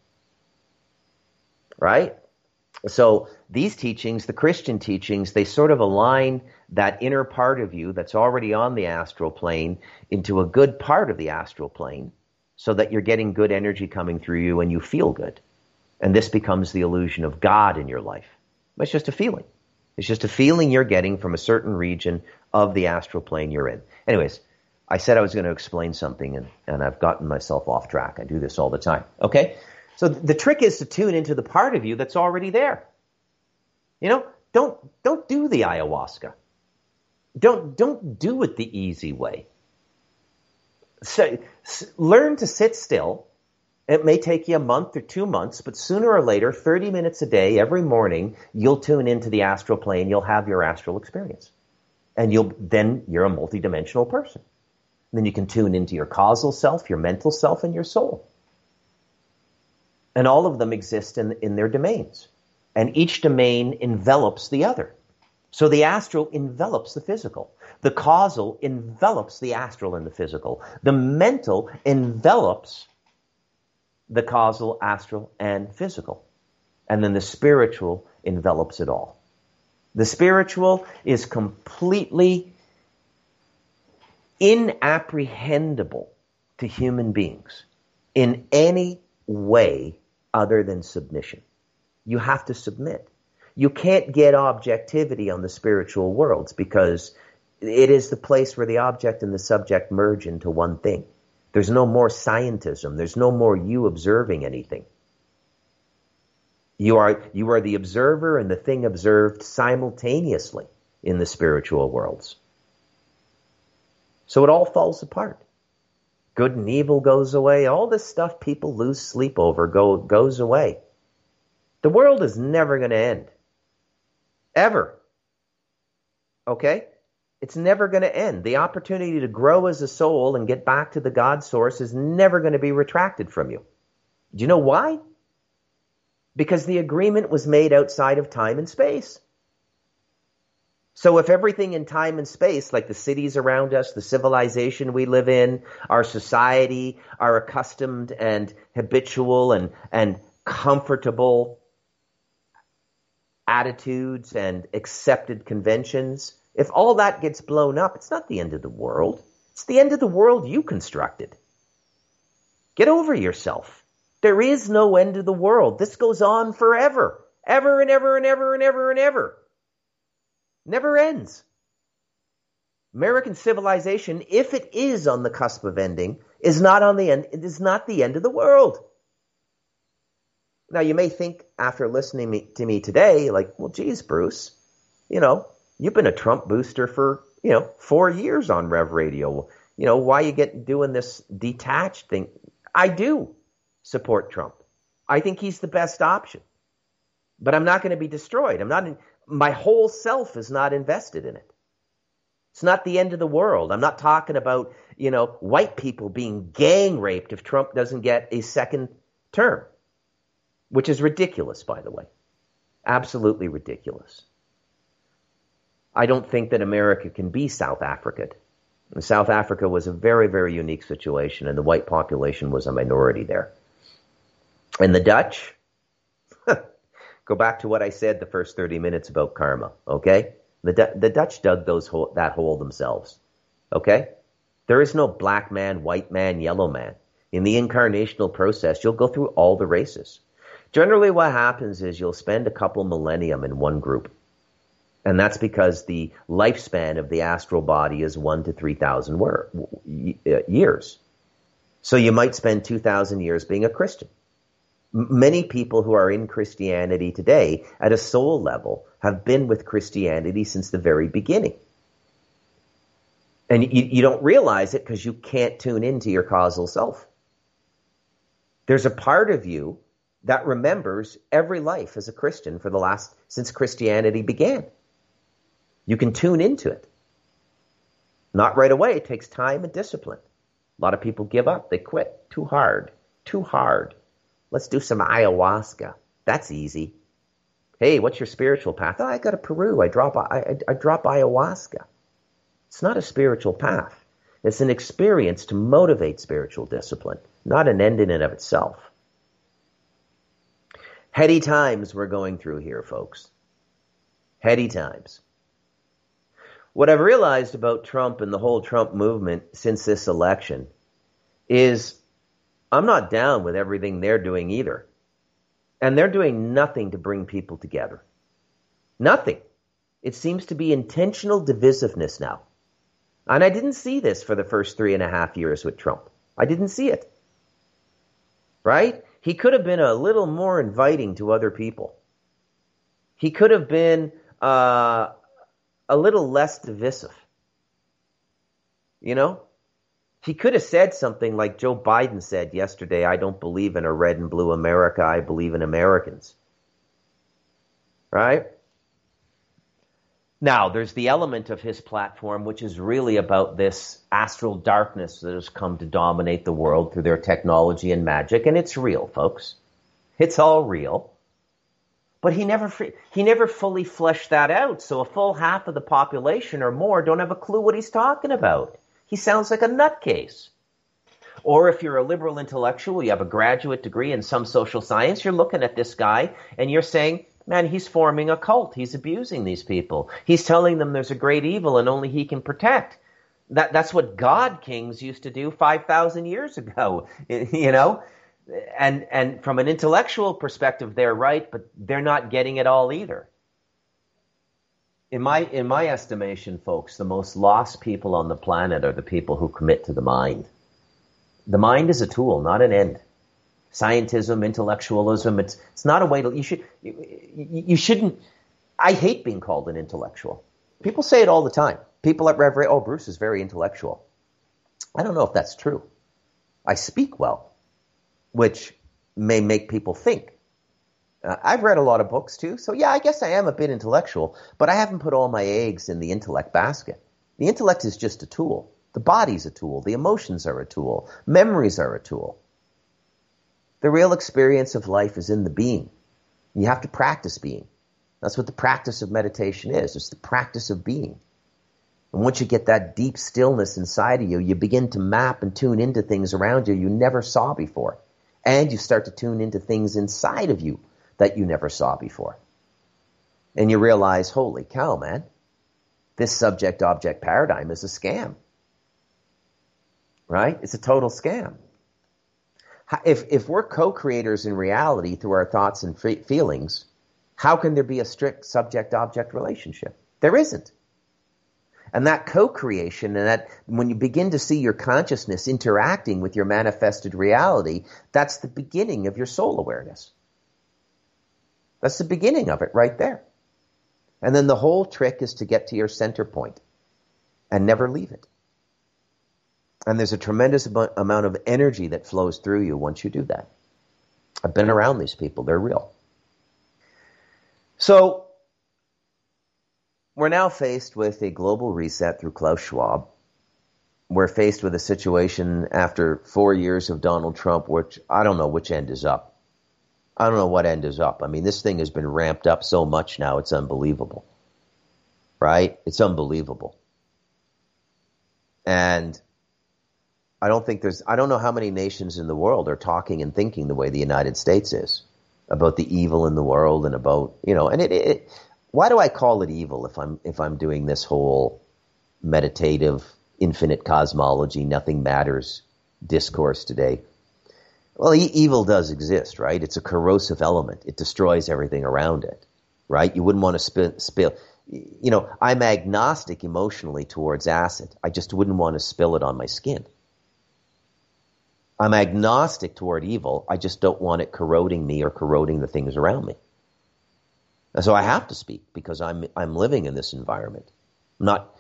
Right? So these teachings, the Christian teachings, they sort of align that inner part of you that's already on the astral plane into a good part of the astral plane so that you're getting good energy coming through you and you feel good. And this becomes the illusion of God in your life. It's just a feeling. It's just a feeling you're getting from a certain region of the astral plane you're in. Anyways, I said I was going to explain something, and, and I've gotten myself off track. I do this all the time. Okay? So the trick is to tune into the part of you that's already there. You know, don't don't do the ayahuasca. Don't don't do it the easy way. So, learn to sit still. It may take you a month or two months, but sooner or later, thirty minutes a day, every morning, you'll tune into the astral plane. You'll have your astral experience, and you'll then you're a multidimensional person. And then you can tune into your causal self, your mental self, and your soul. And all of them exist in, in their domains. And each domain envelops the other. So the astral envelops the physical. The causal envelops the astral and the physical. The mental envelops the causal, astral, and physical. And then the spiritual envelops it all. The spiritual is completely inapprehendable to human beings in any way other than submission. You have to submit. You can't get objectivity on the spiritual worlds because it is the place where the object and the subject merge into one thing. There's no more scientism. There's no more you observing anything. You are, you are the observer and the thing observed simultaneously in the spiritual worlds. So it all falls apart. Good and evil goes away. All this stuff people lose sleep over go, goes away. The world is never going to end. Ever. Okay? It's never going to end. The opportunity to grow as a soul and get back to the God source is never going to be retracted from you. Do you know why? Because the agreement was made outside of time and space. So if everything in time and space, like the cities around us, the civilization we live in, our society, our accustomed and habitual and, and comfortable attitudes and accepted conventions, if all that gets blown up, it's not the end of the world. It's the end of the world you constructed. Get over yourself. There is no end of the world. This goes on forever. Ever and ever and ever and ever and ever. Never ends. American civilization, if it is on the cusp of ending, is not on the end. It is not the end of the world. Now, you may think after listening me, to me today, like, well, geez, Bruce, you know, you've been a Trump booster for, you know, four years on Rev Radio. You know, why you get doing this detached thing? I do support Trump. I think he's the best option. But I'm not going to be destroyed. I'm not. In, my whole self is not invested in it. It's not the end of the world. I'm not talking about, you know, white people being gang raped if Trump doesn't get a second term, which is ridiculous, by the way. Absolutely ridiculous. I don't think that America can be South Africa. South Africa was a very, very unique situation, and the white population was a minority there. And the Dutch, go back to what I said the first thirty minutes about karma, okay? The, D- the Dutch dug those ho- that hole themselves, okay? There is no black man, white man, yellow man. In the incarnational process, you'll go through all the races. Generally what happens is you'll spend a couple millennium in one group. And that's because the lifespan of the astral body is one to three thousand years. So you might spend two thousand years being a Christian. Many people who are in Christianity today at a soul level have been with Christianity since the very beginning. And you, you don't realize it because you can't tune into your causal self. There's a part of you that remembers every life as a Christian for the last, since Christianity began. You can tune into it. Not right away. It takes time and discipline. A lot of people give up. They quit. Too hard. Too hard. Let's do some ayahuasca. That's easy. Hey, what's your spiritual path? Oh, I go to Peru. I drop, I, I, I drop ayahuasca. It's not a spiritual path. It's an experience to motivate spiritual discipline, not an end in and of itself. Heady times we're going through here, folks. Heady times. What I've realized about Trump and the whole Trump movement since this election is I'm not down with everything they're doing either. And they're doing nothing to bring people together. Nothing. It seems to be intentional divisiveness now. And I didn't see this for the first three and a half years with Trump. I didn't see it. Right? He could have been a little more inviting to other people. He could have been uh, a little less divisive. You know? He could have said something like Joe Biden said yesterday, I don't believe in a red and blue America, I believe in Americans. Right? Now, there's the element of his platform which is really about this astral darkness that has come to dominate the world through their technology and magic, and it's real, folks. It's all real. But he never he never fully fleshed that out, so a full half of the population or more don't have a clue what he's talking about. He sounds like a nutcase. Or if you're a liberal intellectual, you have a graduate degree in some social science, you're looking at this guy and you're saying, man, he's forming a cult. He's abusing these people. He's telling them there's a great evil and only he can protect. That That's what God kings used to do five thousand years ago, you know? And and from an intellectual perspective, they're right, but they're not getting it all either. In my in my estimation, folks, the most lost people on the planet are the people who commit to the mind. The mind is a tool, not an end. Scientism, intellectualism, it's it's not a way to, you should, you, you shouldn't, I hate being called an intellectual. People say it all the time. People at Rev Ray, oh, Bruce is very intellectual. I don't know if that's true. I speak well, which may make people think. Uh, I've read a lot of books too, so yeah, I guess I am a bit intellectual, but I haven't put all my eggs in the intellect basket. The intellect is just a tool. The body's a tool. The emotions are a tool. Memories are a tool. The real experience of life is in the being. You have to practice being. That's what the practice of meditation is. It's the practice of being. And once you get that deep stillness inside of you, you begin to map and tune into things around you you never saw before. And you start to tune into things inside of you that you never saw before. And you realize, holy cow, man, this subject-object paradigm is a scam. Right? It's a total scam. If if we're co-creators in reality through our thoughts and fe- feelings, how can there be a strict subject-object relationship? There isn't. And that co-creation, and that when you begin to see your consciousness interacting with your manifested reality, that's the beginning of your soul awareness. That's the beginning of it right there. And then the whole trick is to get to your center point and never leave it. And there's a tremendous amount of energy that flows through you once you do that. I've been around these people. They're real. So we're now faced with a global reset through Klaus Schwab. We're faced with a situation after four years of Donald Trump, which I don't know which end is up. I don't know what end is up. I mean, this thing has been ramped up so much now, it's unbelievable. Right? It's unbelievable. And I don't think there's, I don't know how many nations in the world are talking and thinking the way the United States is about the evil in the world and about, you know, and it, it why do I call it evil if I'm, if I'm doing this whole meditative, infinite cosmology, nothing matters discourse today? Well, e- evil does exist, right? It's a corrosive element. It destroys everything around it, right? You wouldn't want to spill, spill, you know, I'm agnostic emotionally towards acid. I just wouldn't want to spill it on my skin. I'm agnostic toward evil. I just don't want it corroding me or corroding the things around me. And so I have to speak because I'm I'm living in this environment. I'm not,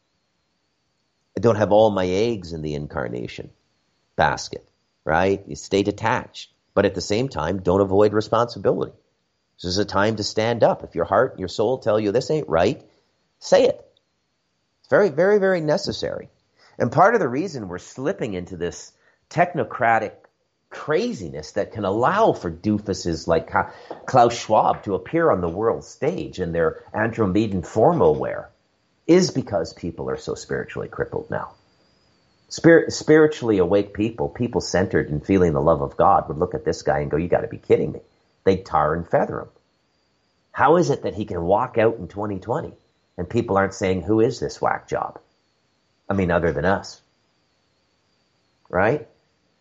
I don't have all my eggs in the incarnation basket, right? You stay detached. But at the same time, don't avoid responsibility. This is a time to stand up. If your heart and your soul tell you this ain't right, say it. It's very, very, very necessary. And part of the reason we're slipping into this technocratic craziness that can allow for doofuses like Klaus Schwab to appear on the world stage in their Andromedan formal wear is because people are so spiritually crippled now. Spirit, spiritually awake people, people centered and feeling the love of God would look at this guy and go, you got to be kidding me. They'd tar and feather him. How is it that he can walk out in twenty twenty and people aren't saying, who is this whack job? I mean, other than us. Right?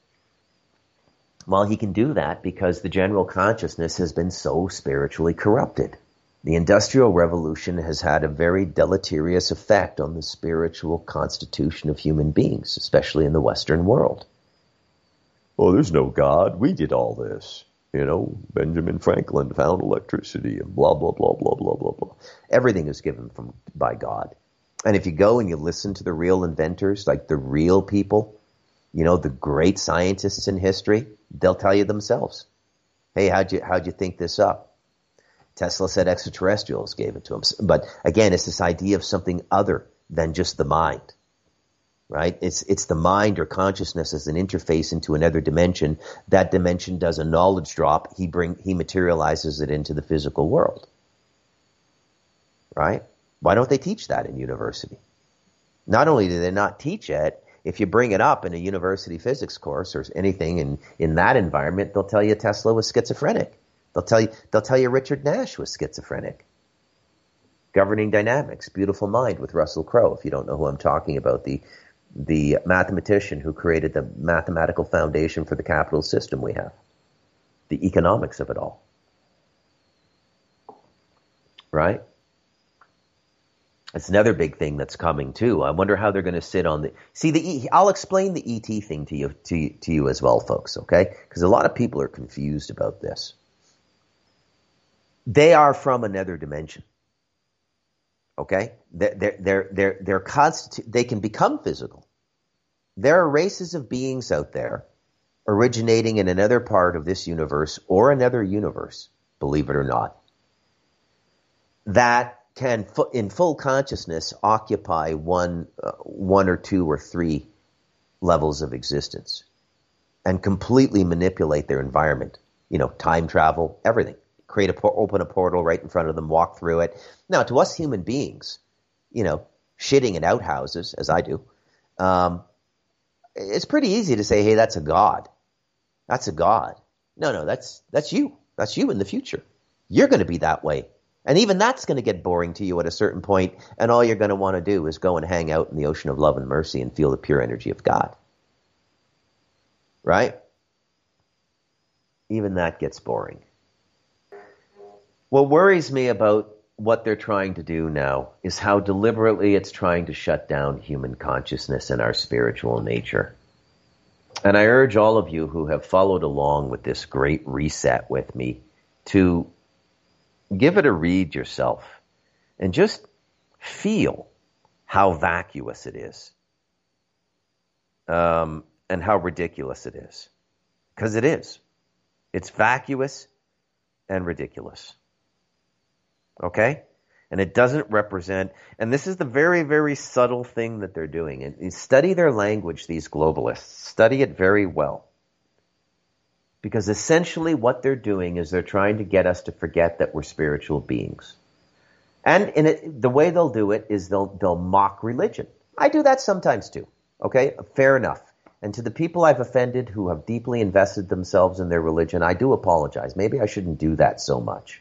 Well, he can do that because the general consciousness has been so spiritually corrupted. The Industrial Revolution has had a very deleterious effect on the spiritual constitution of human beings, especially in the Western world. Oh, there's no God. We did all this. You know, Benjamin Franklin found electricity and blah, blah, blah, blah, blah, blah, blah. Everything is given from by God. And if you go and you listen to the real inventors, like the real people, you know, the great scientists in history, they'll tell you themselves, hey, how'd you, how'd you think this up? Tesla said extraterrestrials gave it to him. But again, it's this idea of something other than just the mind, right? It's, it's the mind or consciousness as an interface into another dimension. That dimension does a knowledge drop. He bring, he materializes it into the physical world, right? Why don't they teach that in university? Not only do they not teach it, if you bring it up in a university physics course or anything in, in that environment, they'll tell you Tesla was schizophrenic. They'll tell you they'll tell you Richard Nash was schizophrenic. Governing Dynamics, Beautiful Mind with Russell Crowe. If you don't know who I'm talking about, the the mathematician who created the mathematical foundation for the capitalist system we have, the economics of it all, right? It's another big thing that's coming too. I wonder how they're going to sit on the see the. E, I'll explain the E T thing to you to to you as well, folks. Okay, because a lot of people are confused about this. They are from another dimension. Okay, they're they're they're they're, they're constitu- They can become physical. There are races of beings out there originating in another part of this universe or another universe, believe it or not, that can, in full consciousness, occupy one, uh, one or two or three levels of existence and completely manipulate their environment. You know, time travel, everything. Create a open a portal right in front of them, walk through it. Now, to us human beings, you know, shitting in outhouses, as I do, um, it's pretty easy to say, hey, that's a god. That's a god. No, no, that's that's you. That's you in the future. You're going to be that way. And even that's going to get boring to you at a certain point, and all you're going to want to do is go and hang out in the ocean of love and mercy and feel the pure energy of God. Right? Even that gets boring. What worries me about what they're trying to do now is how deliberately it's trying to shut down human consciousness and our spiritual nature. And I urge all of you who have followed along with this great reset with me to give it a read yourself and just feel how vacuous it is, um, and how ridiculous it is. Because it is. It's vacuous and ridiculous. Okay? And it doesn't represent, and this is the very, very subtle thing that they're doing. And study their language, these globalists. Study it very well. Because essentially what they're doing is they're trying to get us to forget that we're spiritual beings. And in it, the way they'll do it is they'll they'll mock religion. I do that sometimes too. Okay? Fair enough. And to the people I've offended who have deeply invested themselves in their religion, I do apologize. Maybe I shouldn't do that so much.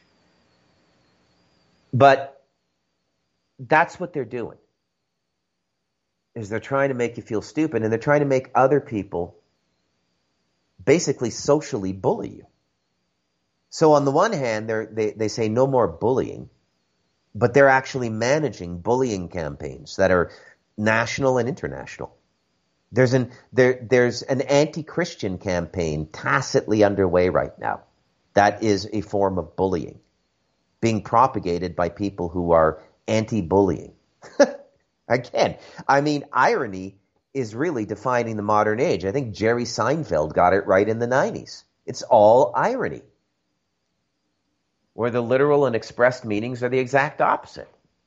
But that's what they're doing. Is they're trying to make you feel stupid, and they're trying to make other people basically socially bully you. So on the one hand, they're, they they say no more bullying, but they're actually managing bullying campaigns that are national and international. There's an there there's an anti-Christian campaign tacitly underway right now that is a form of bullying, being propagated by people who are anti-bullying. Again, I mean, irony is really defining the modern age. I think Jerry Seinfeld got it right in the nineties. It's all irony, where the literal and expressed meanings are the exact opposite.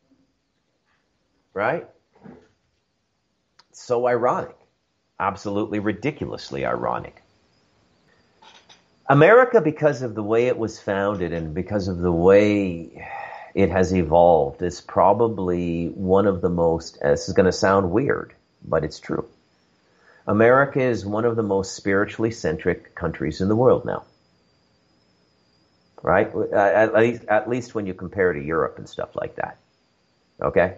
Right? It's so ironic. Absolutely ridiculously ironic. America, because of the way it was founded and because of the way it has evolved, is probably one of the most, this is going to sound weird, but it's true. America is one of the most spiritually centric countries in the world now. Right? At least, at least when you compare to Europe and stuff like that. Okay?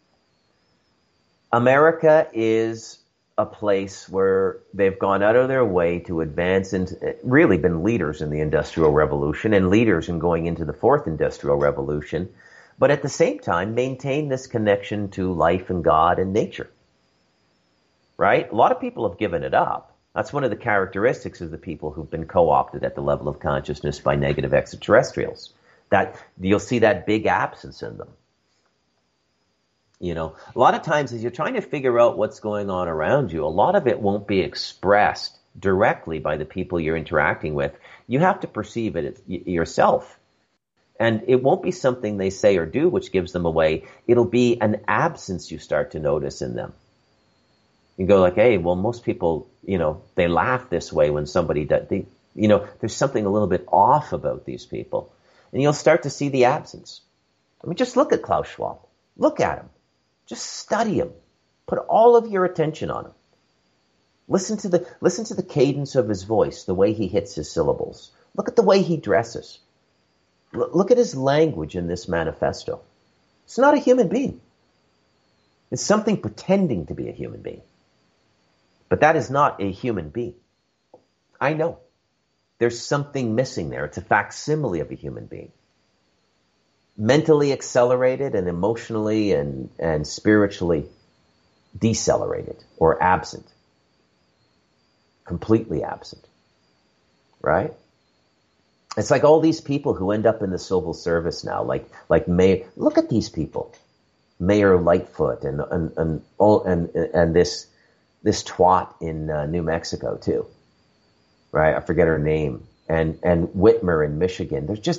America is a place where they've gone out of their way to advance and really been leaders in the Industrial Revolution and leaders in going into the Fourth Industrial Revolution, but at the same time maintain this connection to life and God and nature. Right? A lot of people have given it up. That's one of the characteristics of the people who've been co-opted at the level of consciousness by negative extraterrestrials. That you'll see that big absence in them. You know, a lot of times as you're trying to figure out what's going on around you, a lot of it won't be expressed directly by the people you're interacting with. You have to perceive it yourself. And it won't be something they say or do which gives them away. It'll be an absence you start to notice in them. You go like, hey, well, most people, you know, they laugh this way when somebody does. They, you know, there's something a little bit off about these people. And you'll start to see the absence. I mean, just look at Klaus Schwab. Look at him. Just study him. Put all of your attention on him. Listen to the listen to the cadence of his voice, the way he hits his syllables. Look at the way he dresses. L- look at his language in this manifesto. It's not a human being. It's something pretending to be a human being. But that is not a human being. I know. There's something missing there. It's a facsimile of a human being. Mentally accelerated and emotionally and, and spiritually decelerated or absent. Completely absent. Right? It's like all these people who end up in the civil service now, like like Mayor. Look at these people, Mayor Lightfoot and and and all and and this this twat in uh, New Mexico too. Right? I forget her name. And and Whitmer in Michigan. There's just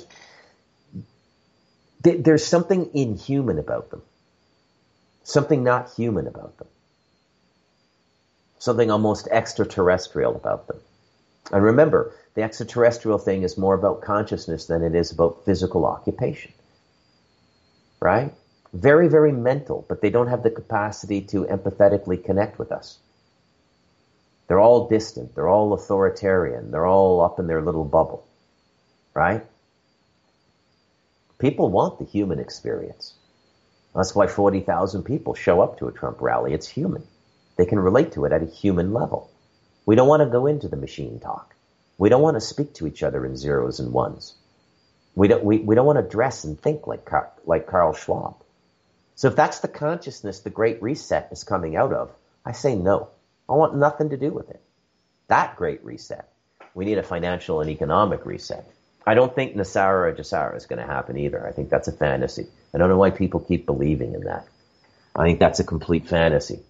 There's something inhuman about them. Something not human about them. Something almost extraterrestrial about them. And remember, the extraterrestrial thing is more about consciousness than it is about physical occupation. Right? Very, very mental, but they don't have the capacity to empathetically connect with us. They're all distant. They're all authoritarian. They're all up in their little bubble. Right? People want the human experience. That's why forty thousand people show up to a Trump rally. It's human. They can relate to it at a human level. We don't want to go into the machine talk. We don't want to speak to each other in zeros and ones. We don't, we, we don't want to dress and think like, Car- like Carl Schwab. So if that's the consciousness the Great Reset is coming out of, I say no. I want nothing to do with it. That Great Reset. We need a financial and economic reset. I don't think Nasara or Jassara is going to happen either. I think that's a fantasy. I don't know why people keep believing in that. I think that's a complete fantasy.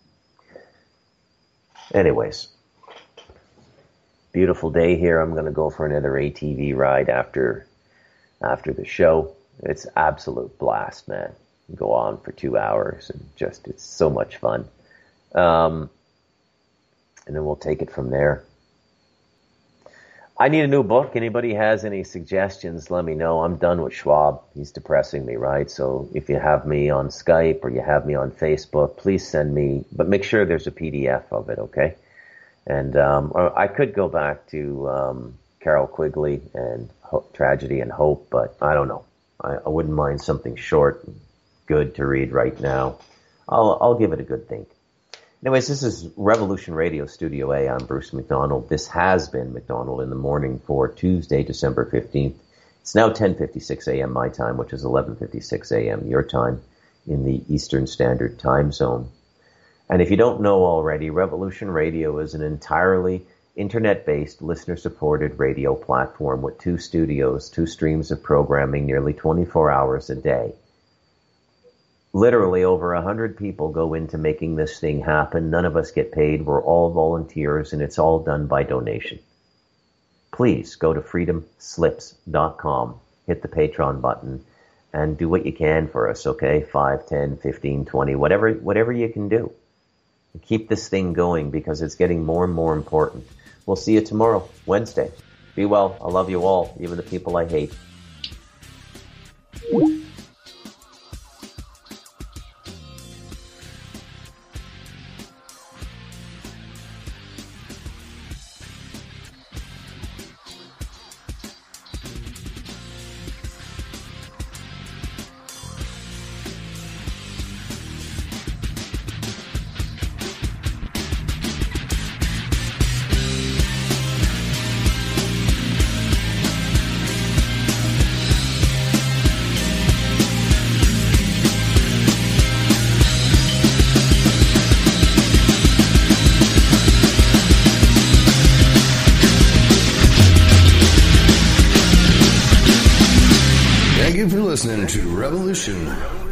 Anyways, beautiful day here. I'm going to go for another A T V ride after after the show. It's absolute blast, man. Go on for two hours and just, it's so much fun. Um, and then we'll take it from there. I need a new book. Anybody has any suggestions, let me know. I'm done with Schwab. He's depressing me, right? So if you have me on Skype or you have me on Facebook, please send me, but make sure there's a P D F of it, okay? And um, I could go back to um, Carol Quigley and Ho- Tragedy and Hope, but I don't know. I, I wouldn't mind something short, good to read right now. I'll, I'll give it a good think. Anyways, this is Revolution Radio Studio A. I'm Bruce McDonald. This has been McDonald in the Morning for Tuesday, December fifteenth. It's now ten fifty-six a.m. my time, which is eleven fifty-six a.m. your time in the Eastern Standard Time Zone. And if you don't know already, Revolution Radio is an entirely internet-based, listener-supported radio platform with two studios, two streams of programming, nearly twenty-four hours a day. Literally over one hundred people go into making this thing happen. None of us get paid. We're all volunteers, and it's all done by donation. Please go to freedom slips dot com, hit the Patreon button, and do what you can for us, okay? five, ten, fifteen, twenty, whatever, whatever you can do. Keep this thing going because it's getting more and more important. We'll see you tomorrow, Wednesday. Be well. I love you all, even the people I hate. Thank you for listening to Revolution